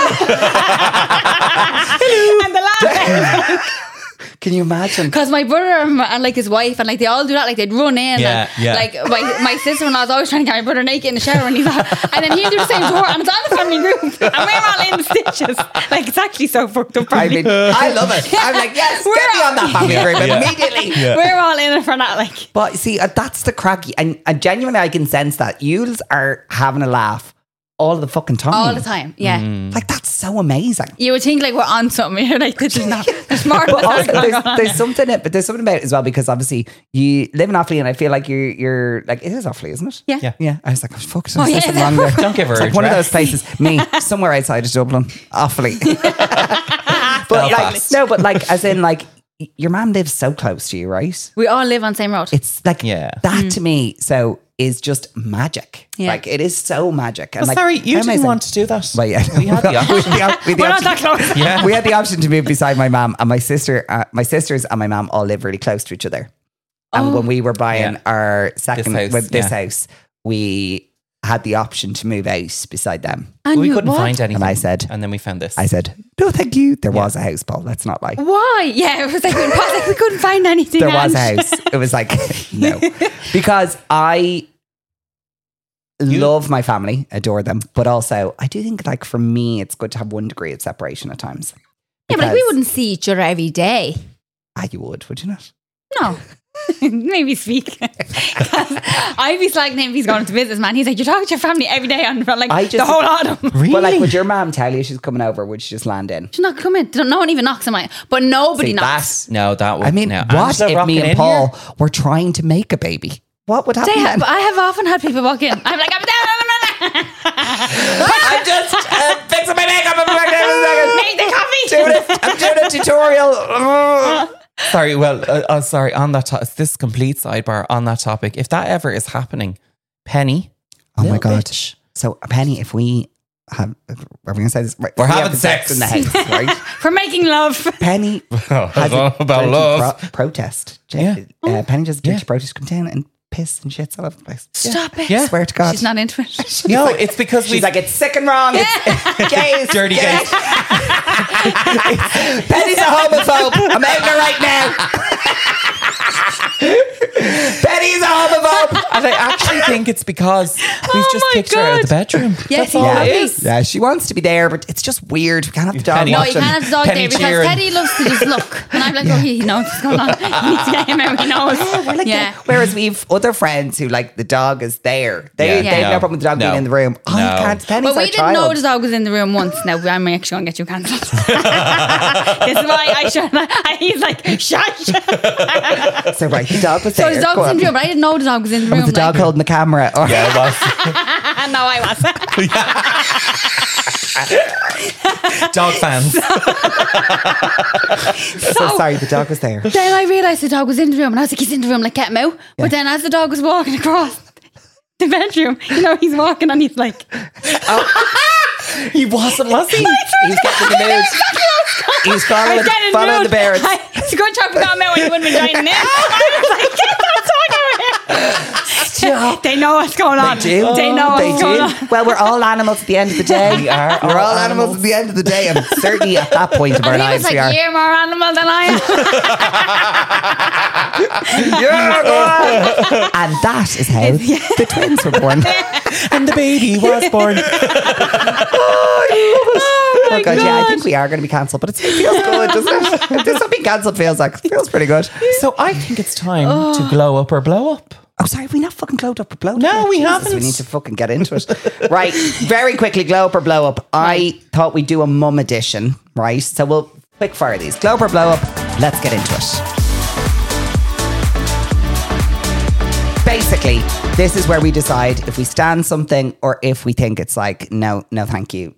ah! And the laugh. Can you imagine? Because my brother and like his wife and like they all do that, like they'd run in. Yeah, and, yeah. Like my sister-in-law is always trying to get my brother naked in the shower and he's like, and then he'll do the same to her and it's on the family group and we're all in the stitches. Like it's actually so fucked up. I mean, I love it. I'm like, yes, get me on that family group immediately. We're all in it for that. Like, But see, that's the cracky, and genuinely, I can sense that yous are having a laugh all the fucking time. all the time. Yeah. Like that's so amazing. You would think like we're on something. You're like, this is not. There's more than But also, that. there's something, but there's something about it as well because obviously you live in Offaly, and I feel like you're like it is Offaly, isn't it? Yeah. Yeah. I was like, oh, fuck, Oh, there's yeah. something wrong there. Don't give her It's a like one of those address. places. Me, somewhere outside of Dublin, Offaly. But like, Belfast. no, but like, as in like, your mum lives so close to you, right? We all live on the same road. It's like Yeah. that to me. So is just magic. Yeah. Like it is so magic. And Well, like, sorry, you how didn't amazing. want to do that. Well, yeah, We had the option. we had the We're not option- that close. Yeah. We had the option to move beside my mum, and my sister, my sisters and my mum all live really close to each other. And when we were buying Yeah. our second house, with this yeah. house, we had the option to move out beside them. And We you- couldn't what? find anything. And I said- And then we found this. I said, "No, thank you." There was a house, Paul. Let's not lie. Why? Yeah, it was like, we couldn't find anything. There was a Ange. house. It was like no, because I love my family, adore them, but also I do think like for me, it's good to have one degree of separation at times. Yeah, but like, we Because- wouldn't see each other every day. You would you not? No. Maybe speak. I'd be slagging him if he's going to business, man. He's like, you're talking to your family every day on like I the just- whole autumn. Really? But like, would your mum tell you she's coming over? Would she just land in? She's not coming. No one even knocks on my. But nobody See, knocks. No, that would... I mean, no. what Angela if rocking me and in Paul here? were trying to make a baby? What would happen then? I have often had people walk in. I'm like, I'm down. I'm just fixing my makeup. Make the coffee. I'm doing a tutorial. Sorry, well, sorry, on that this complete sidebar on that topic. If that ever is happening, Penny. Oh my little God. bitch. So, Penny, if we have, are we going to say this? Right, We're if we having have sex. in the house, right? For making love. Penny has a dirty protest. Yeah. Penny does a dirty Yeah. protest. Come down and piss and shits all over the place. Stop it. Yeah. Swear to God. She's not into it. No, it's because She's like, it's sick and wrong. It's gays. dirty gays. Penny's a homophobe. I'm out there right now. Penny's a homophobe. And I actually think it's because we've just my kicked her out of the God. bedroom. Yes, That's all yeah. it is. Yeah, she wants to be there, but it's just weird. We can't have the dog Penny- No, watching. you can't have the dog Penny there because cheering. Teddy loves to just look. And I'm like, oh, he knows what's going on. You need to get him out. He knows. Like Yeah. whereas we've other friends who like the dog is there. They Yeah. they have Yeah. no problem with the dog No. being in the room. Oh, No. you can't. Penny's But we our didn't know child. the dog was in the room once. Now I'm actually going to get you cancelled. This is why I should. He's like, shush. So right, the dog was So there. the dog Go was in on. the room, but I didn't know the dog was in the room. Was the dog like, holding the camera? Or Yeah, it was. no, I was. Dog fans. so sorry, the dog was there. Then I realised the dog was in the room, and I was like, he's in the room, like, get him out. But then as the dog was walking across the bedroom, you know, he's walking and he's like, He wasn't, was he? He's getting in the mood. He's following, getting following the nude. bears. He's going to try to put him out when he wouldn't be joining in. I was like, get that dog out here. They know what's going on. They do. They know They what's going on. do. Well, we're all animals at the end of the day. We are We're all all animals at the end of the day, and certainly at that point of our And he was lives, like, we are. you're more animal than I am. Yeah, go on. And that is how the twins were born. And the baby was born. Oh, I love it. Oh God, yeah, I think we are going to be cancelled, but it feels good, doesn't it? This not being cancelled feels like it feels pretty good. So I think it's time to glow up or blow up. Oh, sorry, have we not fucking glowed up or blown up? No, yet? we Jesus, haven't. We need to fucking get into it. Right, very quickly, glow up or blow up. I thought we'd do a mum edition, right? So we'll quick fire these. Glow up or blow up. Let's get into it. Basically, this is where we decide if we stand something or if we think it's like, no, thank you.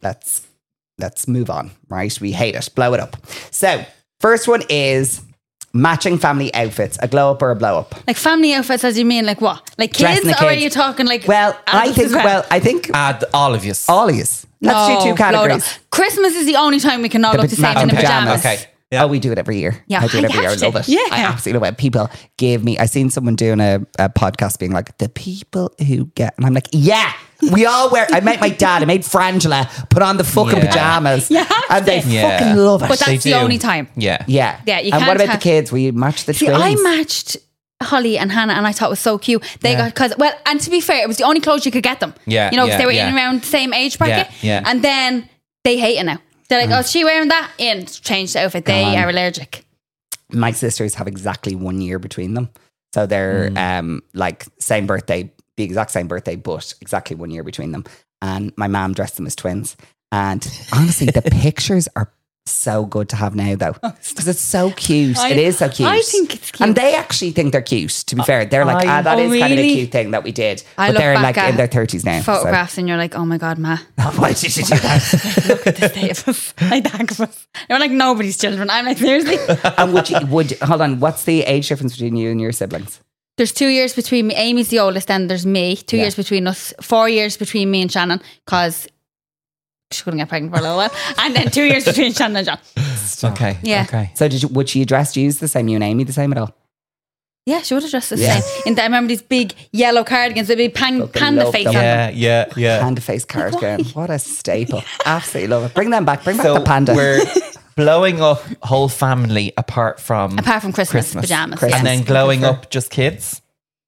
Let's move on, right? We hate it. Blow it up. So, first one is matching family outfits. A glow up or a blow up? Like family outfits, as you mean, like what? Like Dressing kids? the Or are kids. you talking like Well, I adults think. as well? Well, I think Add all of you. all of us. Let's do two blow it categories. up. Christmas is the only time we can all look the same in the pajamas. Okay. Oh, we do it every year. Yeah, I do it I every year. I have love to. it. Yeah. I absolutely love it. People give me, I seen someone doing a podcast being like, the people who get, and I'm like, yeah, we all wear, I made my dad, I made Frangela put on the fucking Yeah. pajamas. You have And they to. Yeah. fucking love it. But They that's the do. only time. Yeah. yeah. Yeah, you And what can't about have- the kids? Will you match the See, twins? I matched Holly and Hannah, and I thought it was so cute. They got, because, well, and to be fair, it was the only clothes you could get them. Yeah, You know, because yeah, they were yeah. in around the same age bracket. Yeah. And then they hate it now. They're like, oh, is she wearing that? In, change the outfit. They are allergic. My sisters have exactly 1 year between them. So they're like same birthday, the exact same birthday, but exactly 1 year between them. And my mom dressed them as twins. And honestly, the pictures are so good to have now, though, because it's so cute. It is so cute. I think it's cute. And they actually think they're cute, to be fair. They're like, that is kind of a really? cute thing that we did. I But look they're back like in at their 30s now. Photographs, and you're like, oh my God, Ma. So. Why did you do that? Look at the state of us. Like that of us. They're like nobody's children. I'm like, seriously? And hold on, what's the age difference between you and your siblings? There's 2 years between me. Amy's the oldest, then there's me. 2 years between us. 4 years between me and Shannon, because she couldn't get pregnant for a little while. And then 2 years between Shannon and John. Okay. Yeah. Okay. So would she dress you the same, you and Amy the same at all? Yeah, she would have dressed the Yeah. same. I remember these big yellow cardigans with big panda love face them. on them. Yeah. Panda face cardigan. What a staple. Absolutely love it. Bring them back. Bring back So the panda. we're blowing up whole family apart from Christmas pajamas. Christmas. and yes. then glowing up just kids.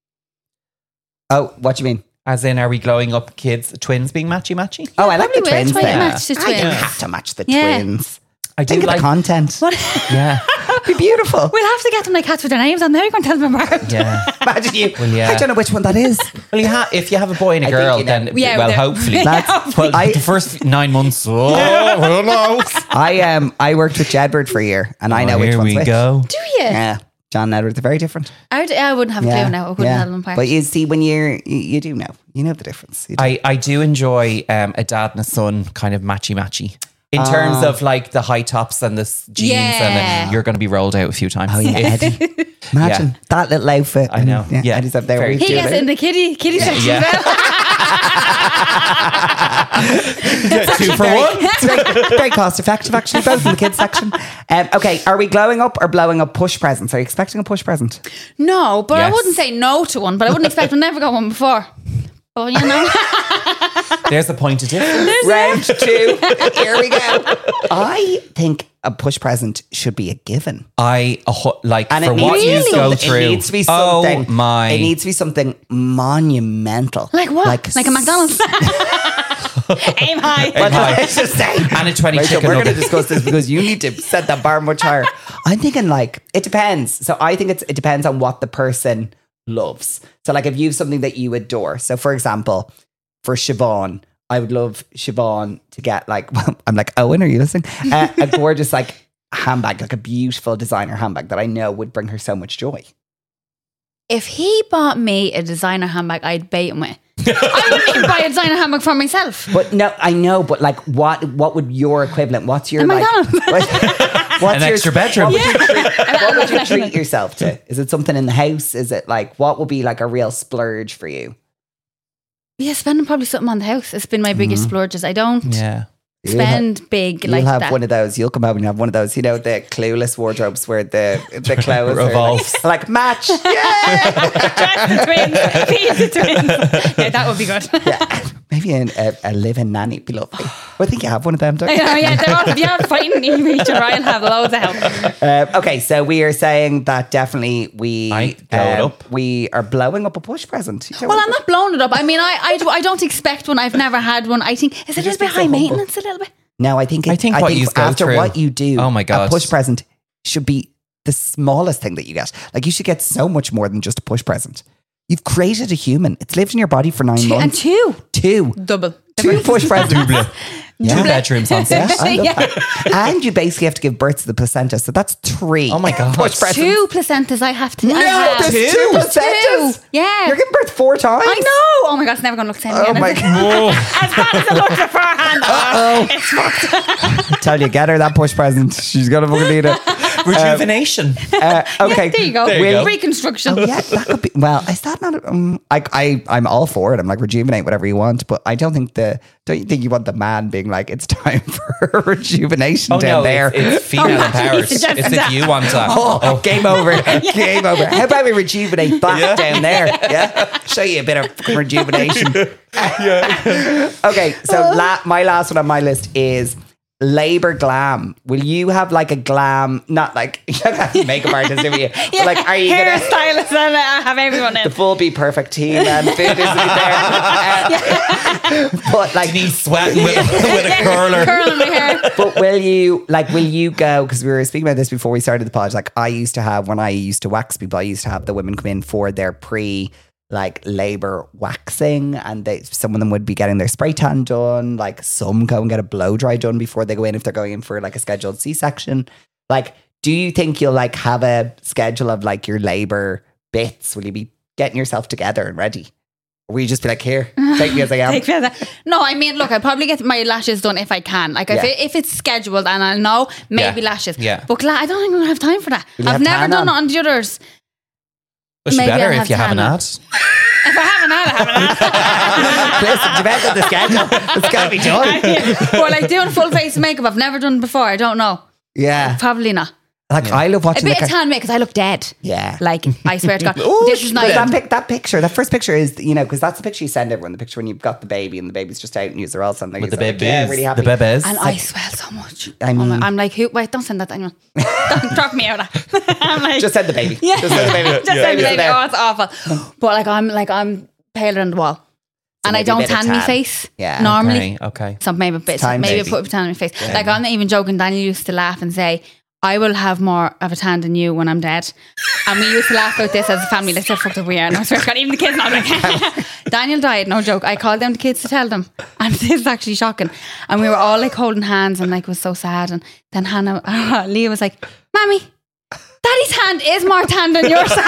Oh, what do you mean? As in, are we glowing up kids, twins being matchy? Oh, I like the Probably will. twins Try to thing. match the I twins. don't have to match the Yeah. twins. I do Think of like the content. Yeah. Be beautiful. We'll have to get them like cats with their names on there. You're going to tell them apart. Yeah. Imagine you. Well, yeah. I don't know which one that is. Well, if you have a boy and a I think girl, you know. then Yeah, well, they're- hopefully. Lads, Well, I- the first 9 months. Oh, who knows? I worked with Jedward for a year, and I know which Here one's we which. go. Do you? Yeah, John and Edward, they're very different. I wouldn't have a clue now. I couldn't tell them apart. But you see, when you do know, you know the difference. You do. I do enjoy a dad and a son kind of matchy. In terms of like the high tops and the jeans, Yeah. and you're going to be rolled out a few times. Oh yeah, Eddie. Imagine that little outfit. I know. Yeah. Eddie's up there. Very with he you. gets in the kitty section Yeah. as well. 2 for 1. It's very cost effective, actually, both in the kids section. Okay, are we glowing up or blowing up push presents? Are you expecting a push present? No, but I Yes. wouldn't say no to one, but I wouldn't expect one. Never got one before. But you know, There's a point of difference. Round 2. Here we go. I think a push present should be a given. Like And for it what needs, you to be go something- through. it needs to be something. Oh my! It needs to be something monumental. like what? Like a McDonald's. Aim high. But high. let's just say. And a 20 Rachel, chicken we're going to nugget. discuss this because you need to set that bar much higher. I'm thinking like it depends. So I think it depends on what the person loves. So like if you have something that you adore. So for example, for Siobhan, I would love Siobhan to get like, I'm like, Owen, are you listening? A gorgeous like handbag, like a beautiful designer handbag that I know would bring her so much joy. If he bought me a designer handbag, I'd bait him with. I wouldn't even buy a designer handbag for myself. But no, I know, but like what would your equivalent? What's your A like? McDonald's. What's An extra bedroom. What would you treat yourself to? Is it something in the house? Is it like what would be like a real splurge for you? Yeah, spending probably something on the house. It's been my biggest splurges. I don't Yeah. spend big like You'll have that. one of those. You'll come home and you have one of those. You know the clueless wardrobes where the clothes are Revolves. like match. Yeah, Dress the twins. Feed the twins. Yeah, that would be good. yeah. Maybe a live-in nanny would be lovely. I think you have one of them, don't you? Yeah, they're all, if you're fighting each other, I'll have loads of help. Okay, so we are saying that definitely I blow it up. we are blowing up a push present. You know, Well, I'm not blowing it up. I mean, I don't expect one. I've never had one. I think, is it a little just bit be so high humble. maintenance? A little bit? No, I think what you go after through. what you do, Oh my God. a push present should be the smallest thing that you get. Like you should get so much more than just a push present. You've created a human. It's lived in your body for 9 And months. two. Double. 2 push presents. Yeah. 2 bedrooms on set. I love that. And you basically have to give birth to the placenta. So that's 3. Oh my God. Push presents. 2 placentas I have to. No, I have. there's 2 placentas. 2. Yeah. You're giving birth 4 times. I know. Oh my God, it's never going to look the same Oh again. my is it? God. As bad as it looks beforehand. It's fucked. Tell you, get her that push present. She's going to fucking need it. Rejuvenation. Okay. There you go. There you go. Reconstruction. Yeah, that could be. Well, is that not? I'm all for it. I'm like, rejuvenate whatever you want, but I don't think Don't you think you want the man being like, it's time for rejuvenation down there? It's female Oh, empowered. he suggested It's if that. you want that. Oh, game over. Game over. How about we rejuvenate that down there? Yeah. Show you a bit of fucking rejuvenation. Okay, so my last one on my list is labor glam. Will you have like a glam, not like makeup artist, do you? But like, are you gonna hairstylist and I have everyone in. the full Be Perfect team and food isn't there? But like, He's sweating with a curler. Curling my hair. but will you go? Because we were speaking about this before we started the pod. Like, I used to have, when I used to wax people, I used to have the women come in for their labor waxing, and some of them would be getting their spray tan done. Like, some go and get a blow dry done before they go in if they're going in for like a scheduled C-section. Like, do you think you'll like have a schedule of like your labor bits? Will you be getting yourself together and ready? Or will you just be like, here, take me as I am? Take me as I- No, I mean, look, I'll probably get my lashes done if I can. Like, if it's scheduled and I'll know, maybe Yeah. lashes. Yeah. But I don't think I'm going to have time for that. Will you I've have never tan done on? it on the others. It's Maybe better I'll if have you have an tan on. ad. If I haven't had, I haven't had. Listen, depends on the schedule. It's got to be done. Or like doing full face makeup, I've never done before. I don't know. Yeah. Probably not. Like, I love A watching bit the of tan makeup because I look dead. Yeah. Like, I swear to God. Ooh, This is not that picture. That first picture is, because that's the picture you send everyone. The picture when you've got the baby and the baby's just out and you're all something. With the babies. babies. Yeah, really happy. The babies. And I swell so much. I mean- I'm like, wait, don't send that to anyone. Don't drop me out of that. I'm like, Just send the baby. yeah. Just send the baby. Just send the Baby's baby. there. Oh, it's awful. But I'm paler than the wall. And I maybe a don't bit of tan my tan. face Yeah. normally. Okay. So maybe a bit. time, Maybe maybe. put a tan on my face. Like, I'm not even joking. Daniel used to laugh and say, I will have more of a tan than you when I'm dead. And we used to laugh about this as a family. Like, so fucked up we are. And I swear to God, even the kids now, like, Daniel died, no joke. I called down the kids to tell them. And this is actually shocking. And we were all like holding hands and like, it was so sad. And then Leah was like, Mommy, Daddy's hand is more tan than yours. And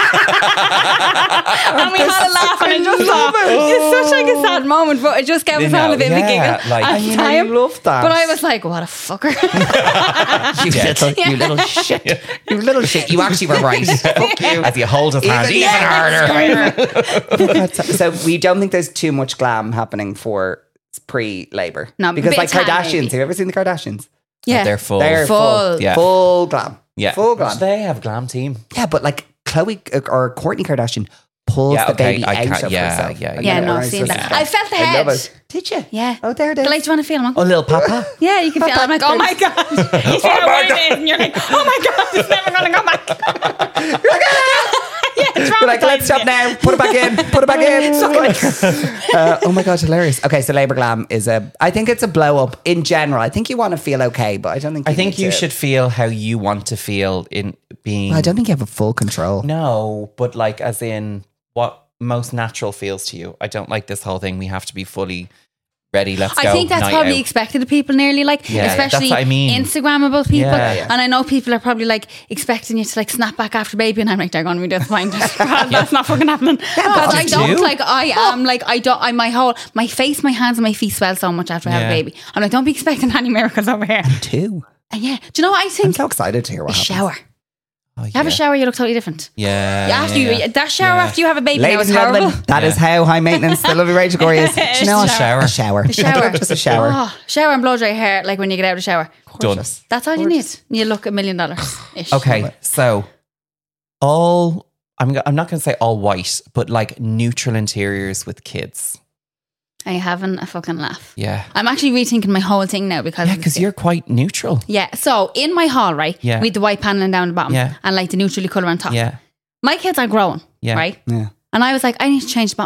we had a laugh and I just thought, it's such like a sad moment, but it just gave us all a bit of a Yeah, giggle like- at I the mean, time. I love that. But I was like, what a fucker. You little shit. You little shit. You actually were right. Fuck you. As you hold his hand even harder. So we don't think there's too much glam happening for pre-labor. No, because bit like of tan, Kardashians. maybe. Have you ever seen the Kardashians? Yeah. They're full. They're Full. Yeah. full glam. Yeah. Full glam. They have a glam team. Yeah, but like Khloe or Kourtney Kardashian pulls Yeah, the okay, baby I out can't- of yeah, herself. yeah, I Yeah, get it, no, right? I've seen So that. it's- I felt the I head. love it. Did you? Yeah. Oh, there it is. The light, do you want to feel them? Oh, little Papa. Yeah, you can feel it. I'm like, oh my God. You feel how wide it is and you're like, oh my God, it's never going to come back. Yeah, it's You're like, let's stop now. Put it back in. Put it back in. Oh my God, hilarious. Okay, so labor glam is I think it's a blow up in general. I think you want to feel okay, but I don't think I think need you to- should feel how you want to feel in being. I don't think you have a full control. No, but like as in what most natural feels to you. I don't like this whole thing. We have to be fully ready. Let's go. I think that's night probably out. expected of people nearly, like, Yeah, especially that's what I mean. Instagrammable people. Yeah, yeah. And I know people are probably like expecting you to like snap back after baby, and I'm like, they're going to be disappointed. That's not fucking happening. Because I you don't do. like, I am like, I don't, my face, my hands, and my feet swell so much after I have a Yeah. baby. I'm like, don't be expecting any miracles over here. Too. And yeah, do you know what I I'm think? so excited to hear what A happens. shower. Oh, You have a yeah. shower, you look totally different. Yeah. After yeah, you, yeah. that shower Yeah. after you have a baby now Ladies is and gentlemen, horrible. that is how high maintenance the lovely Rachel Corey is. Do you know what? Shower. A shower. A shower. Just a shower. Oh, shower and blow dry your hair like when you get out of the shower. Done. That's all you need. You look $1 million ish. Okay, so all I'm not going to say all white, but like neutral interiors with kids. I haven't a fucking laugh. Yeah. I'm actually rethinking my whole thing now because Yeah, because you're quite neutral. yeah. So in my hall, right? Yeah. With the white paneling down the bottom, Yeah. and like the neutrally colour on top. Yeah. My kids are growing, Yeah. right? Yeah. And I was like, I need to change the bottom of that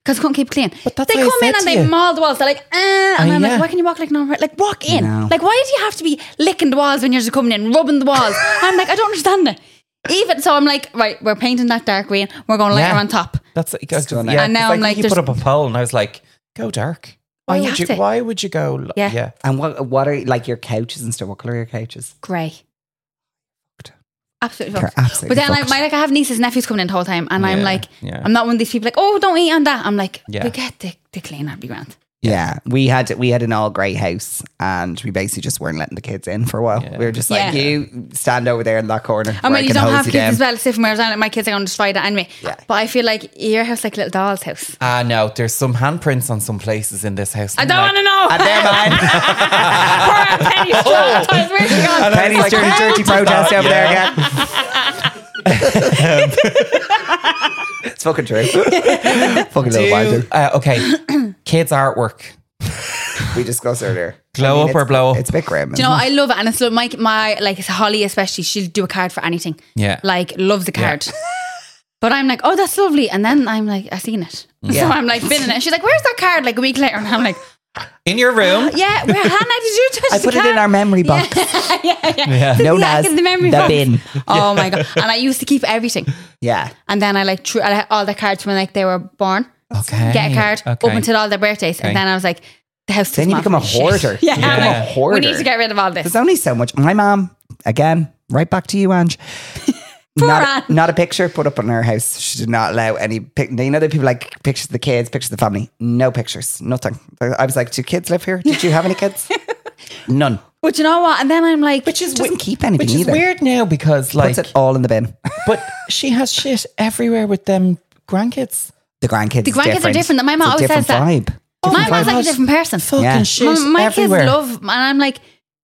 because I couldn't keep it clean. But that's they what I come said in and to they you. maul the walls. They're like, and I'm yeah. like, why can you walk like normal? Like, walk in. No. Like, why do you have to be licking the walls when you're just coming in, rubbing the walls? I'm like, I don't understand it. Even so, I'm like, right, we're painting that dark green. We're going lighter Yeah. on top. That's Stunning. yeah. And now 'cause I'm like, you there's- put up a poll, and I was like, go dark. Oh, Why you would have you? to. Why would you go? Yeah. And what are like your couches and stuff? What colour are your couches? Grey. Absolutely They're fucked. absolutely But then fucked. I have nieces, nephews coming in the whole time, and I'm Yeah, like, yeah. I'm not one of these people like, oh, don't eat on that. I'm like, Yeah. we get the clean, that'd be grand. Yeah, we had an all grey house, and we basically just weren't letting the kids in for a while. Yeah. We were just like, Yeah. you stand over there in that corner. I where mean, you can don't hose have you kids down. as well. It's different. Whereas I like my kids are going to destroy that anyway. Yeah. But I feel like your house like a little doll's house. No, there's some handprints on some places in this house. I don't want to know. And they're mine. Poor Penny's traumatized. Where's she gone? Penny's dirty protest over there again. It's fucking true. Fucking little bastard. Okay, kids artwork. We discussed earlier. Glow up or blow up? It's a bit grim. Do you know, I love it. And it's my like Holly especially, she'll do a card for anything. Yeah. Like, loves the card. But I'm like, oh, that's lovely. And then I'm like, I seen it. Yeah. So I'm like, spinning it. She's like, where's that card? Like a week later. And I'm like, In your room. yeah, where Hannah, did you touch I the put it card? in our memory box. Yeah. Known Back as in the memory the box. bin. Oh my God. And I used to keep everything. Yeah. And then I like I had all the cards when like they were born. Okay. Get a card Okay. up until all their birthdays. Okay. And then I was like, the house Then you become a hoarder. Yeah. You become a Yeah. hoarder. We need to get rid of all this. There's only so much. My mom, again, right back to you, Ange. Ange. Not a picture put up on her house. She did not allow any. You know, the people like pictures of the kids, pictures of the family. No pictures, nothing. I was like, do kids live here? Did you have any kids? None. But you know what? And then I'm like, Which is Doesn't keep anything Which is either. weird now because like, Puts it all in the bin. but she has shit everywhere with them grandkids. The grandkids. The grandkids are different. My mom It's a always says different that. vibe. my Different mom's vibe. like a different person. Fucking Yeah. shit My everywhere. kids love, and I'm like,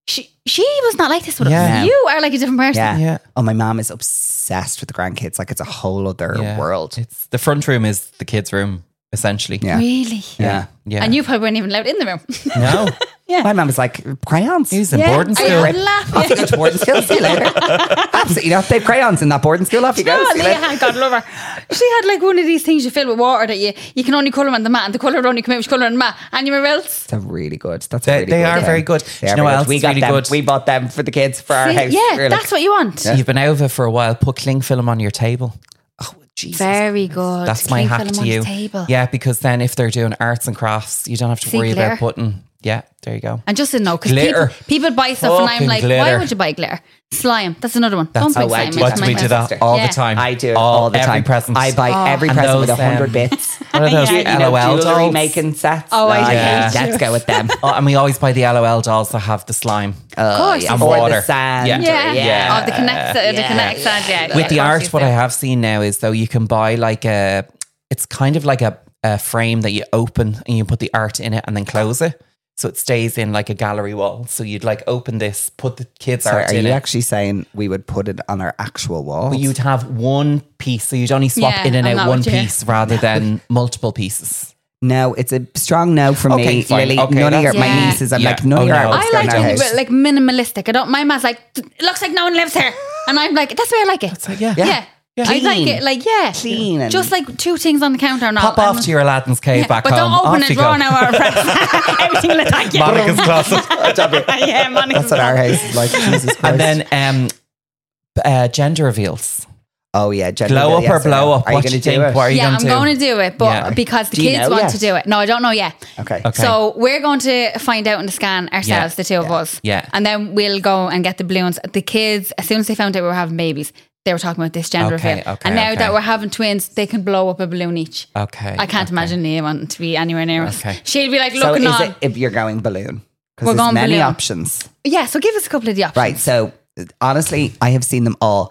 she was not like this with Yeah. us. You are like a different person. Yeah. Yeah. Oh, my mom is obsessed with the grandkids. Like it's a whole other Yeah. world. It's the front room is the kids' room essentially. Yeah. Really? Yeah. Yeah. And you probably weren't even allowed in the room. No. My mom was like, crayons. He's in Yeah. boarding Are you school. laughing? Off you go to boarding school. See you later. Absolutely not. They have crayons in that boarding school. Off you go. Oh, See you Leah later. had, God love her. She had like one of these things you fill with water that you can only colour on the mat, and the colour would only come out with colour on the mat. Anywhere else? They're really good. That's They- really they good. are very good. They Do are you know very what good. else We is got really them. good? We bought them for the kids for our See? house. Yeah, We're that's what you want. You've been out of it for a while. Put cling film on your table. oh Jesus. Very good. That's my Cling hack film to on the you. table. Yeah, because then if they're doing arts and crafts, you don't have to See worry glitter. about putting. Yeah, there you go. And just to know, because Glitter. people buy stuff and I'm Fucking like, why glitter. would you buy glitter? Slime. That's another one. Don't buy oh, I slime. do What that. do my we do sister. that all Yeah. the time? I do it all the every time. present. I buy every And present with those, 100 bits. What are those Yeah, You know, LOL jewelry dolls? making sets. Oh, I do. Yeah. Let's go with them. Oh, and we always buy the LOL dolls that have the slime. Of course. And Or water. the sand. Yeah. Yeah. Yeah. Oh, the connect sand. Yeah. With the Yeah. art, what I have seen now is though you can buy like it's kind of like a frame that you open and you put the art in it and then close it. So it stays in like a gallery wall. So you'd like open this, put the kids' Sorry, art are in you it. actually saying we would put it on our actual wall? But you'd have one piece. So you'd only swap Yeah, in and I'm out not one with you. piece rather than multiple pieces. No, it's a strong no from Okay, me, fine. Lily. Okay, none of that's- my Yeah. nieces. I'm Yeah. like, none Oh, of your no. artworks I go in like our it a house. bit like minimalistic. I don't. My man's like, it looks like no one lives here, and I'm like, that's why I like it. So yeah. Yeah. I like Clean. it. Like Clean and- just like two things on the counter. And Pop all. off to your Aladdin's cave back but home. don't open Off a you drawer go. now or press everything like that. Yeah. Monica's closet. Yeah, Monica's That's what our house is like. Jesus Christ. And then gender reveals. oh yeah, gender Blow up reveal, or yes no? blow up? Are you What going do to you do think? it? What are you yeah, I'm going going to do it, but Yeah. because the Do you kids know want yet? to do it. No, I don't know yet. Okay. Okay. So we're going to find out in the scan ourselves, Yeah. the two of us. Yeah. And then we'll go and get the balloons. The kids, as soon as they found out we were having babies, they were talking about this gender Okay, reveal. okay, and now okay. that we're having twins, they can blow up a balloon each. Okay. I can't imagine Leah wanting to be anywhere near us. Okay. She'd be like So looking is on. it if you're going balloon? Because We're there's going many balloon. options. Yeah, so give us a couple of the options. Right. So honestly, I have seen them all.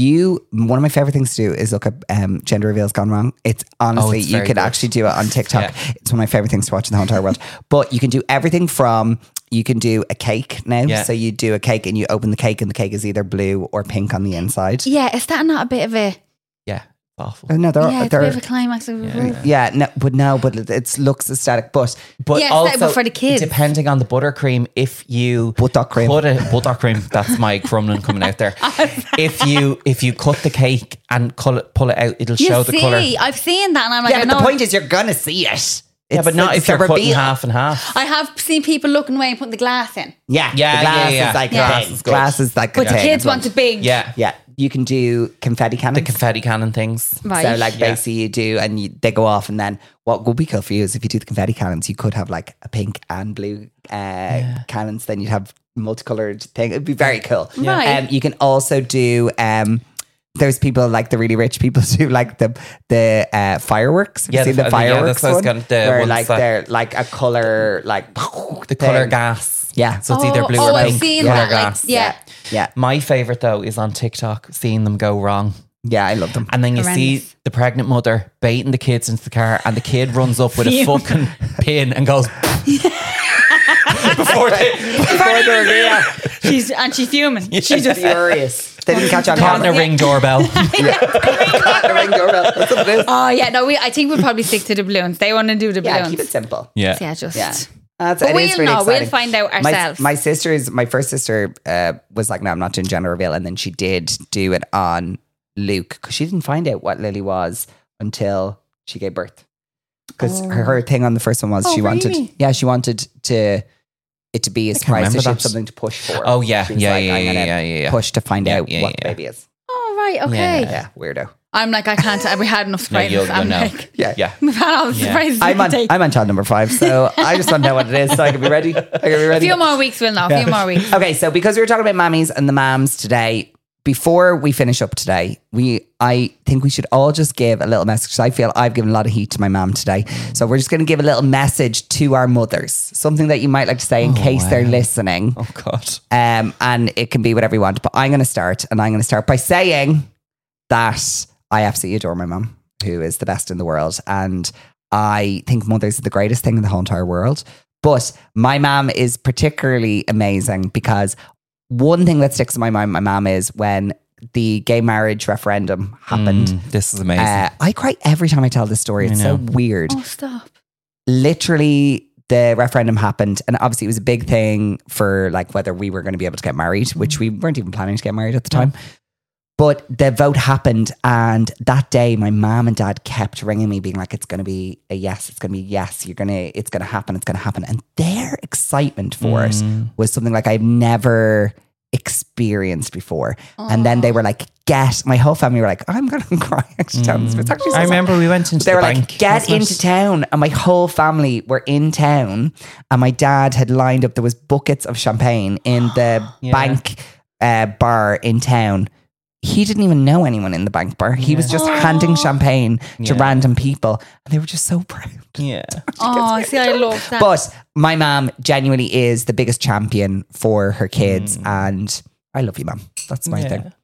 One of my favorite things to do is look at gender reveals gone wrong. It's honestly, it's you very could good. actually do it on TikTok. Yeah. It's one of my favorite things to watch in the whole entire world. But you can do everything from, you can do a cake now. Yeah. So you do a cake and you open the cake and the cake is either blue or pink on the inside. Yeah, is that not a bit of a... Yeah. awful. Oh, no, Yeah, it's a bit they're of a climax of a roof. yeah, but it looks aesthetic. But But Yeah, also, but for the kids. depending on the buttercream, if you Buttercream. cut a buttercream, that's my Crumlin coming out there. If you cut the cake and pull it out, it'll You show the colour. I've seen that and I'm like, yeah, I but know. the point is you're gonna see it. Yeah, but not if the you're cutting reveal. half and half. I have seen people looking away and putting the glass in. Yeah, Yeah, the glass yeah. is like Yeah. glass is good. Glass is like But a the thing kids as well. want it big. Yeah, Yeah, you can do confetti cannons. the confetti cannon things. Right. So like Yeah. basically you do and they go off, and then what would be cool for you is if you do the confetti cannons, you could have like a pink and blue cannons. Then you'd have multicolored thing. It'd be very cool. Right. You can also do there's people like the really rich people do like the fireworks. Have you seen the fireworks that's one? kind of the where ones like that- they're like a color like The colour thing. gas. Yeah. So it's either blue or I've pink. seen colour that. Like, gas. yeah. Yeah. My favourite though is on TikTok, seeing them go wrong. Yeah, I love them. And then you see Horrendous. the pregnant mother baiting the kids into the car, and the kid runs up with a fucking pin and goes before they're She's fuming. She's just furious. They didn't catch on caught in camera. a ring doorbell. Caught the ring doorbell. That's what it is. Oh yeah, no, I think we'll probably stick to the balloons. They want to do the Yeah, balloons. keep it simple. Yeah. Yeah, just Yeah. But It is we'll really know. We'll exciting. find out ourselves. My first sister was like, no, I'm not doing gender reveal. And then she did do it on Luke because she didn't find out what Lily was until she gave birth. Because her thing on the first one was Oh, she wanted really? it to be a can't surprise. So remember she had that. something to push for. Oh, yeah. She was Yeah, like, yeah, I'm gonna yeah. push to find Yeah, out yeah, what yeah. the baby is. Oh right, okay. Yeah, weirdo. I'm like, I can't. We had enough No, surprises. you'll I'm know. like, Yeah. Yeah. we've had all the Yeah. surprises. we I'm can on take. I'm on child number 5, so I just want to know what it is so I can be ready. A few more weeks, we'll know. A few more weeks. Okay, so because we were talking about mammies and the mams today, before we finish up today, I think we should all just give a little message. I feel I've given a lot of heat to my mom today. So we're just going to give a little message to our mothers. Something that you might like to say in case they're listening. Oh God. And it can be whatever you want. But I'm going to start. And I'm going to start by saying that I absolutely adore my mom, who is the best in the world. And I think mothers are the greatest thing in the whole entire world. But my mom is particularly amazing because one thing that sticks in my mind, my mom, is when the gay marriage referendum happened. This is amazing. I cry every time I tell this story. It's so weird. Oh, stop. Literally, the referendum happened, and obviously it was a big thing for like whether we were going to be able to get married, which we weren't even planning to get married at the time. But the vote happened, and that day my mom and dad kept ringing me being like, it's going to be a yes, it's going to be yes, it's going to happen, it's going to happen. And their excitement for it was something like I've never experienced before. And then they were like, my whole family were like, I'm going to cry actually telling this. It's actually so I sad. remember we went into They the were bank. like, get wasn't it? into town. And my whole family were in town. And my dad had lined up, there was buckets of champagne in the bank bar in town. He didn't even know anyone in the bank bar. He was just handing champagne to random people. And they were just so proud. Yeah. Oh, see, I love that. But my mom genuinely is the biggest champion for her kids. And I love you, mom. That's my thing.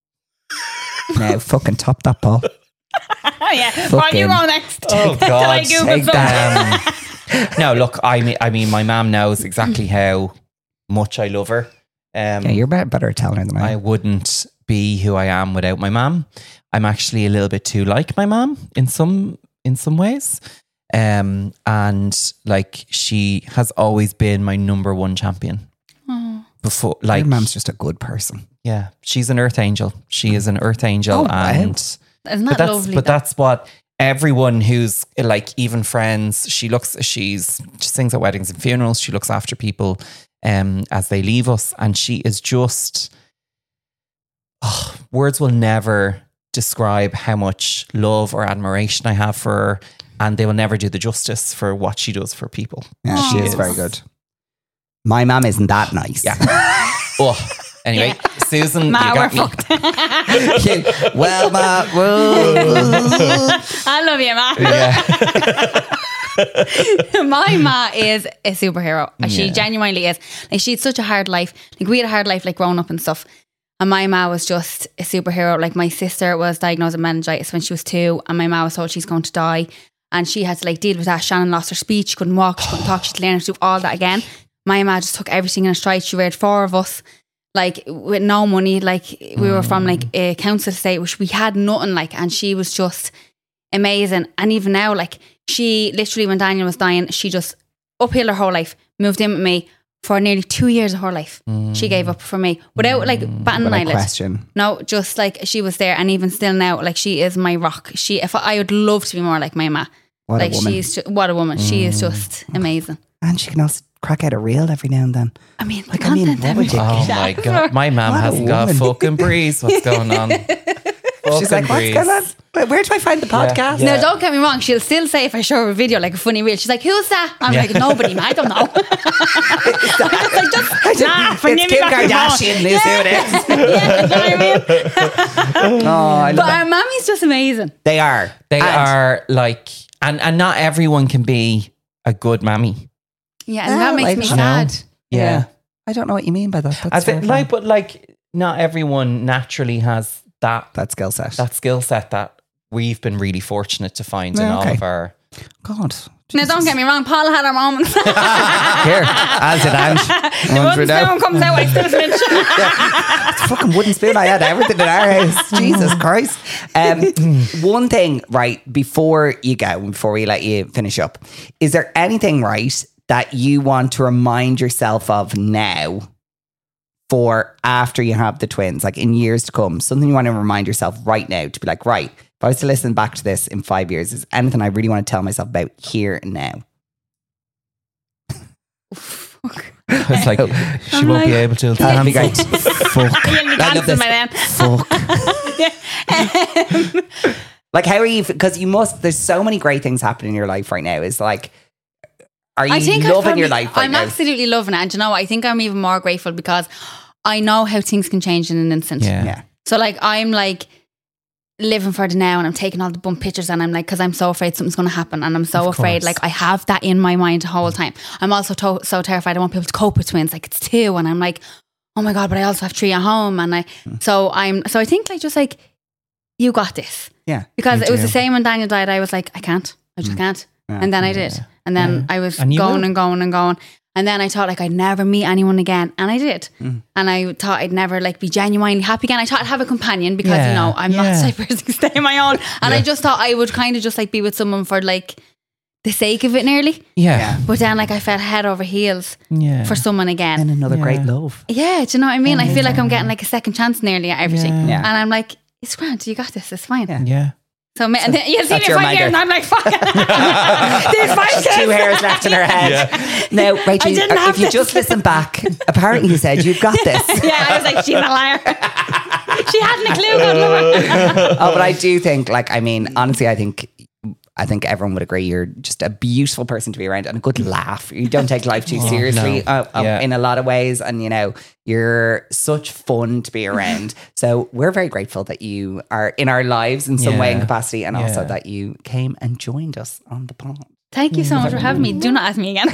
Now, fucking top that, Paul. Oh, yeah. Right, you go next. Oh Till I God. Google Take something. that. No, look, I mean, my mom knows exactly how much I love her. Yeah, you're better at telling her than I I am. wouldn't be who I am without my mom. I'm actually a little bit too like my mom in some ways. And like she has always been my number one champion. Before, like, Your mom's just a good person. yeah, she's an earth angel. She is an earth angel, Oh, wow. Isn't and that that's lovely? but though? that's what everyone who's like, even friends, she sings at weddings and funerals. She looks after people as they leave us, and she is just words will never describe how much love or admiration I have for her, and they will never do the justice for what she does for people. Yeah, she is very good. My mom isn't that nice. Yeah. Oh, anyway, Susan, Ma, you got we're me. fucked. Well, ma, whoa. I love you, Ma. My ma is a superhero. She genuinely is. Like, she had such a hard life. Like, we had a hard life, like growing up and stuff. And my ma was just a superhero. Like, my sister was diagnosed with meningitis when she was 2, and my ma was told she's going to die. And she had to like deal with that. Shannon lost her speech. She couldn't walk. She couldn't talk. She had to learn how to do all that again. My ma just took everything in her stride. She reared 4 of us. like with no money. Like we were from like a council estate, which we had nothing like, and she was just amazing. And even now, like she literally, when Daniel was dying, she just uphill her whole life, moved in with me for nearly 2 years of her life. She gave up for me without like batting an eyelid. Question. No, just like she was there, and even still now, like she is my rock. I would love to be more like my ma. What a Like woman. what a woman. She is just amazing. And she can also crack out a reel every now and then. I mean, Like, I mean, what would you- Oh my God. My mum What a hasn't got a woman. fucking breeze. What's going on? She's like, what's going on? Where do I find the podcast? Yeah. No, don't get me wrong. She'll still say if I show her a video, like a funny reel, she's like, "Who's that?" I'm like, "Nobody, man. I don't know." It's Kim Kardashian. Is who it is. Yeah, you know what I mean? Oh, I love But that. our mummy's just amazing. They are. They And- are like, and not everyone can be a good mammy. Yeah, and Yeah, that makes like, me you know. sad. Yeah. I don't know what you mean by that. That's As it, terrifying. but like, not everyone naturally has that skill set. skill set that we've been really fortunate to find in Yeah, all okay. of our. God. Now, don't get me wrong. Paula had her moments. Here, as it and The wooden spoon comes out, I still flinch. Fucking wooden spoon. I had everything in our house. Jesus Christ. One thing, right, before you go, before we let you finish up, is there anything, right, that you want to remind yourself of now for after you have the twins, like in years to come? Something you want to remind yourself right now to be like, right, if I was to listen back to this in 5 years, is anything I really want to tell myself about here and now? It's like she I'm won't be like- able to. That'd be great. cancel. Fuck. You'll be I love dancing this. by then. Fuck. Like, how are you? Because you must. There's so many great things happening in your life right now. It's like, are you I think loving your life right I'm now? absolutely loving it. And do you know what? I think I'm even more grateful because I know how things can change in an instant. Yeah. Yeah. So like I'm like living for the now, and I'm taking all the bump pictures, and I'm like, because I'm so afraid something's going to happen, and I'm so afraid, course. like I have that in my mind the whole time. I'm also so terrified. I want people to cope with twins, like it's 2, and I'm like, oh my God, but I also have 3 at home, and I think like just like you got this, Yeah. because You it was do. the same when Daniel died. I was like, I just can't, Yeah. and then I did, and then I was And you going will. and going and going. And then I thought like I'd never meet anyone again. And I did. And I thought I'd never like be genuinely happy again. I thought I'd have a companion because, Yeah, you know, I'm not yeah. the type of person to stay on my own. And I just thought I would kind of just like be with someone for like the sake of it nearly. Yeah. But then like I fell head over heels Yeah. for someone again. And another Yeah. great love. Yeah, do you know what I mean? I feel like I'm getting like a second chance nearly at everything. Yeah. Yeah. And I'm like, it's grand, you got this, it's fine. Yeah. Yeah. So and then you'll see me that's in your 5 years mega. and I'm like, fuck it. There's 5 Just 2 hairs left in her head. Now, Rachel, I didn't have if you this. just listen back, apparently you said, you've got this. Yeah, I was like, she's a liar. She hadn't a clue, God love her. Oh, but I do think, like, I mean, honestly, I think everyone would agree you're just a beautiful person to be around and a good laugh. You don't take life too seriously no. Yeah. in a lot of ways. And, you know, you're such fun to be around. So we're very grateful that you are in our lives in some way and Yeah. capacity, and also Yeah. that you came and joined us on the pod. Thank you so much for having me. Do not ask me again.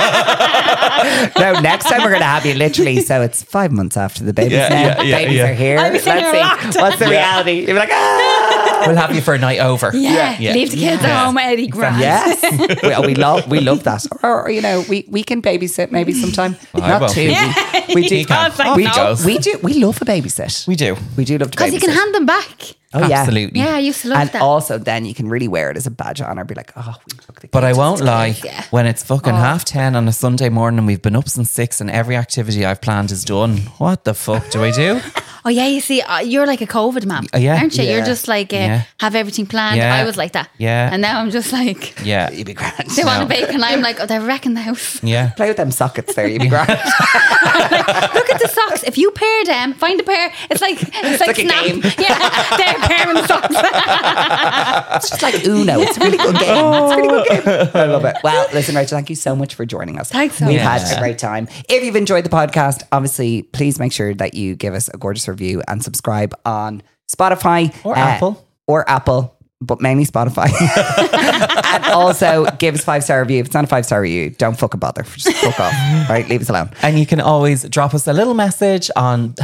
No, next time we're going to have you literally. So it's 5 months after the babies Yeah, now. yeah, yeah, babies yeah. are here. I'll be Let's sitting here see. locked. What's the reality? You'll be like, ah. We'll have you for a night over. Yeah, Yeah. leave the kids at home, Eddie Grant. Yes, we love that. Or you know, we can babysit maybe sometime. I Not won't. too. Yeah. We do. He can't say We no. do. We do. We love a babysit. We do. We do love to Because babysit. you can hand them back. Oh yeah. Absolutely. Yeah, I used to love And that. also, then you can really wear it as a badge of honor. Be like, oh, we took the. But I kids. won't lie, Yeah. when it's fucking 10:30 on a Sunday morning and we've been up since 6 and every activity I've planned is done, what the fuck do I do? Oh yeah, you see, you're like a COVID man, Yeah. aren't you? Yeah. You're just like Yeah. have everything planned. Yeah. I was like that. Yeah. And now I'm just like Yeah. You'd be grand. they want No. a bake, and I'm like, oh, they're wrecking the house. Yeah. Play with them sockets there. You'd be grand. Look at the socks. If you pair them, find a pair. It's like like a Snap. game. Yeah, they're pairing the socks. It's just like Uno. It's a really good game. It's a really good game. I love it. Well, listen, Rachel, thank you so much for joining us. Thanks so We've much. had a great time. If you've enjoyed the podcast, obviously, please make sure that you give us a gorgeous review and subscribe on Spotify Or Apple. Or Apple, but mainly Spotify. And also give us a 5-star review. If it's not a 5-star review, don't fucking bother. Just fuck off. Right? Leave us alone. And you can always drop us a little message on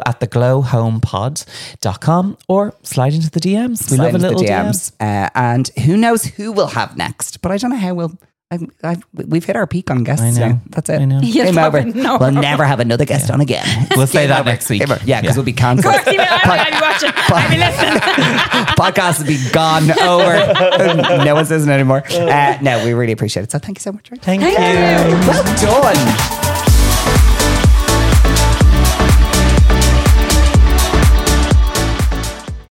hello@theglowhomepod.com or slide into the DMs. We Slide love a into little the DMs. DMs. And who knows who we'll have next, but I don't know how we'll we've hit our peak on guests. I know. Now. That's it. I know. Yes, Game over. probably no. We'll never have another guest on again. We'll say Game that over. next week. Game over. Yeah, because we'll be cancelled. I'd be watching. I'd be listening. Podcast will be gone over. No one's listening anymore. No, we really appreciate it. So thank you so much. Rachel. Thank you. Well done.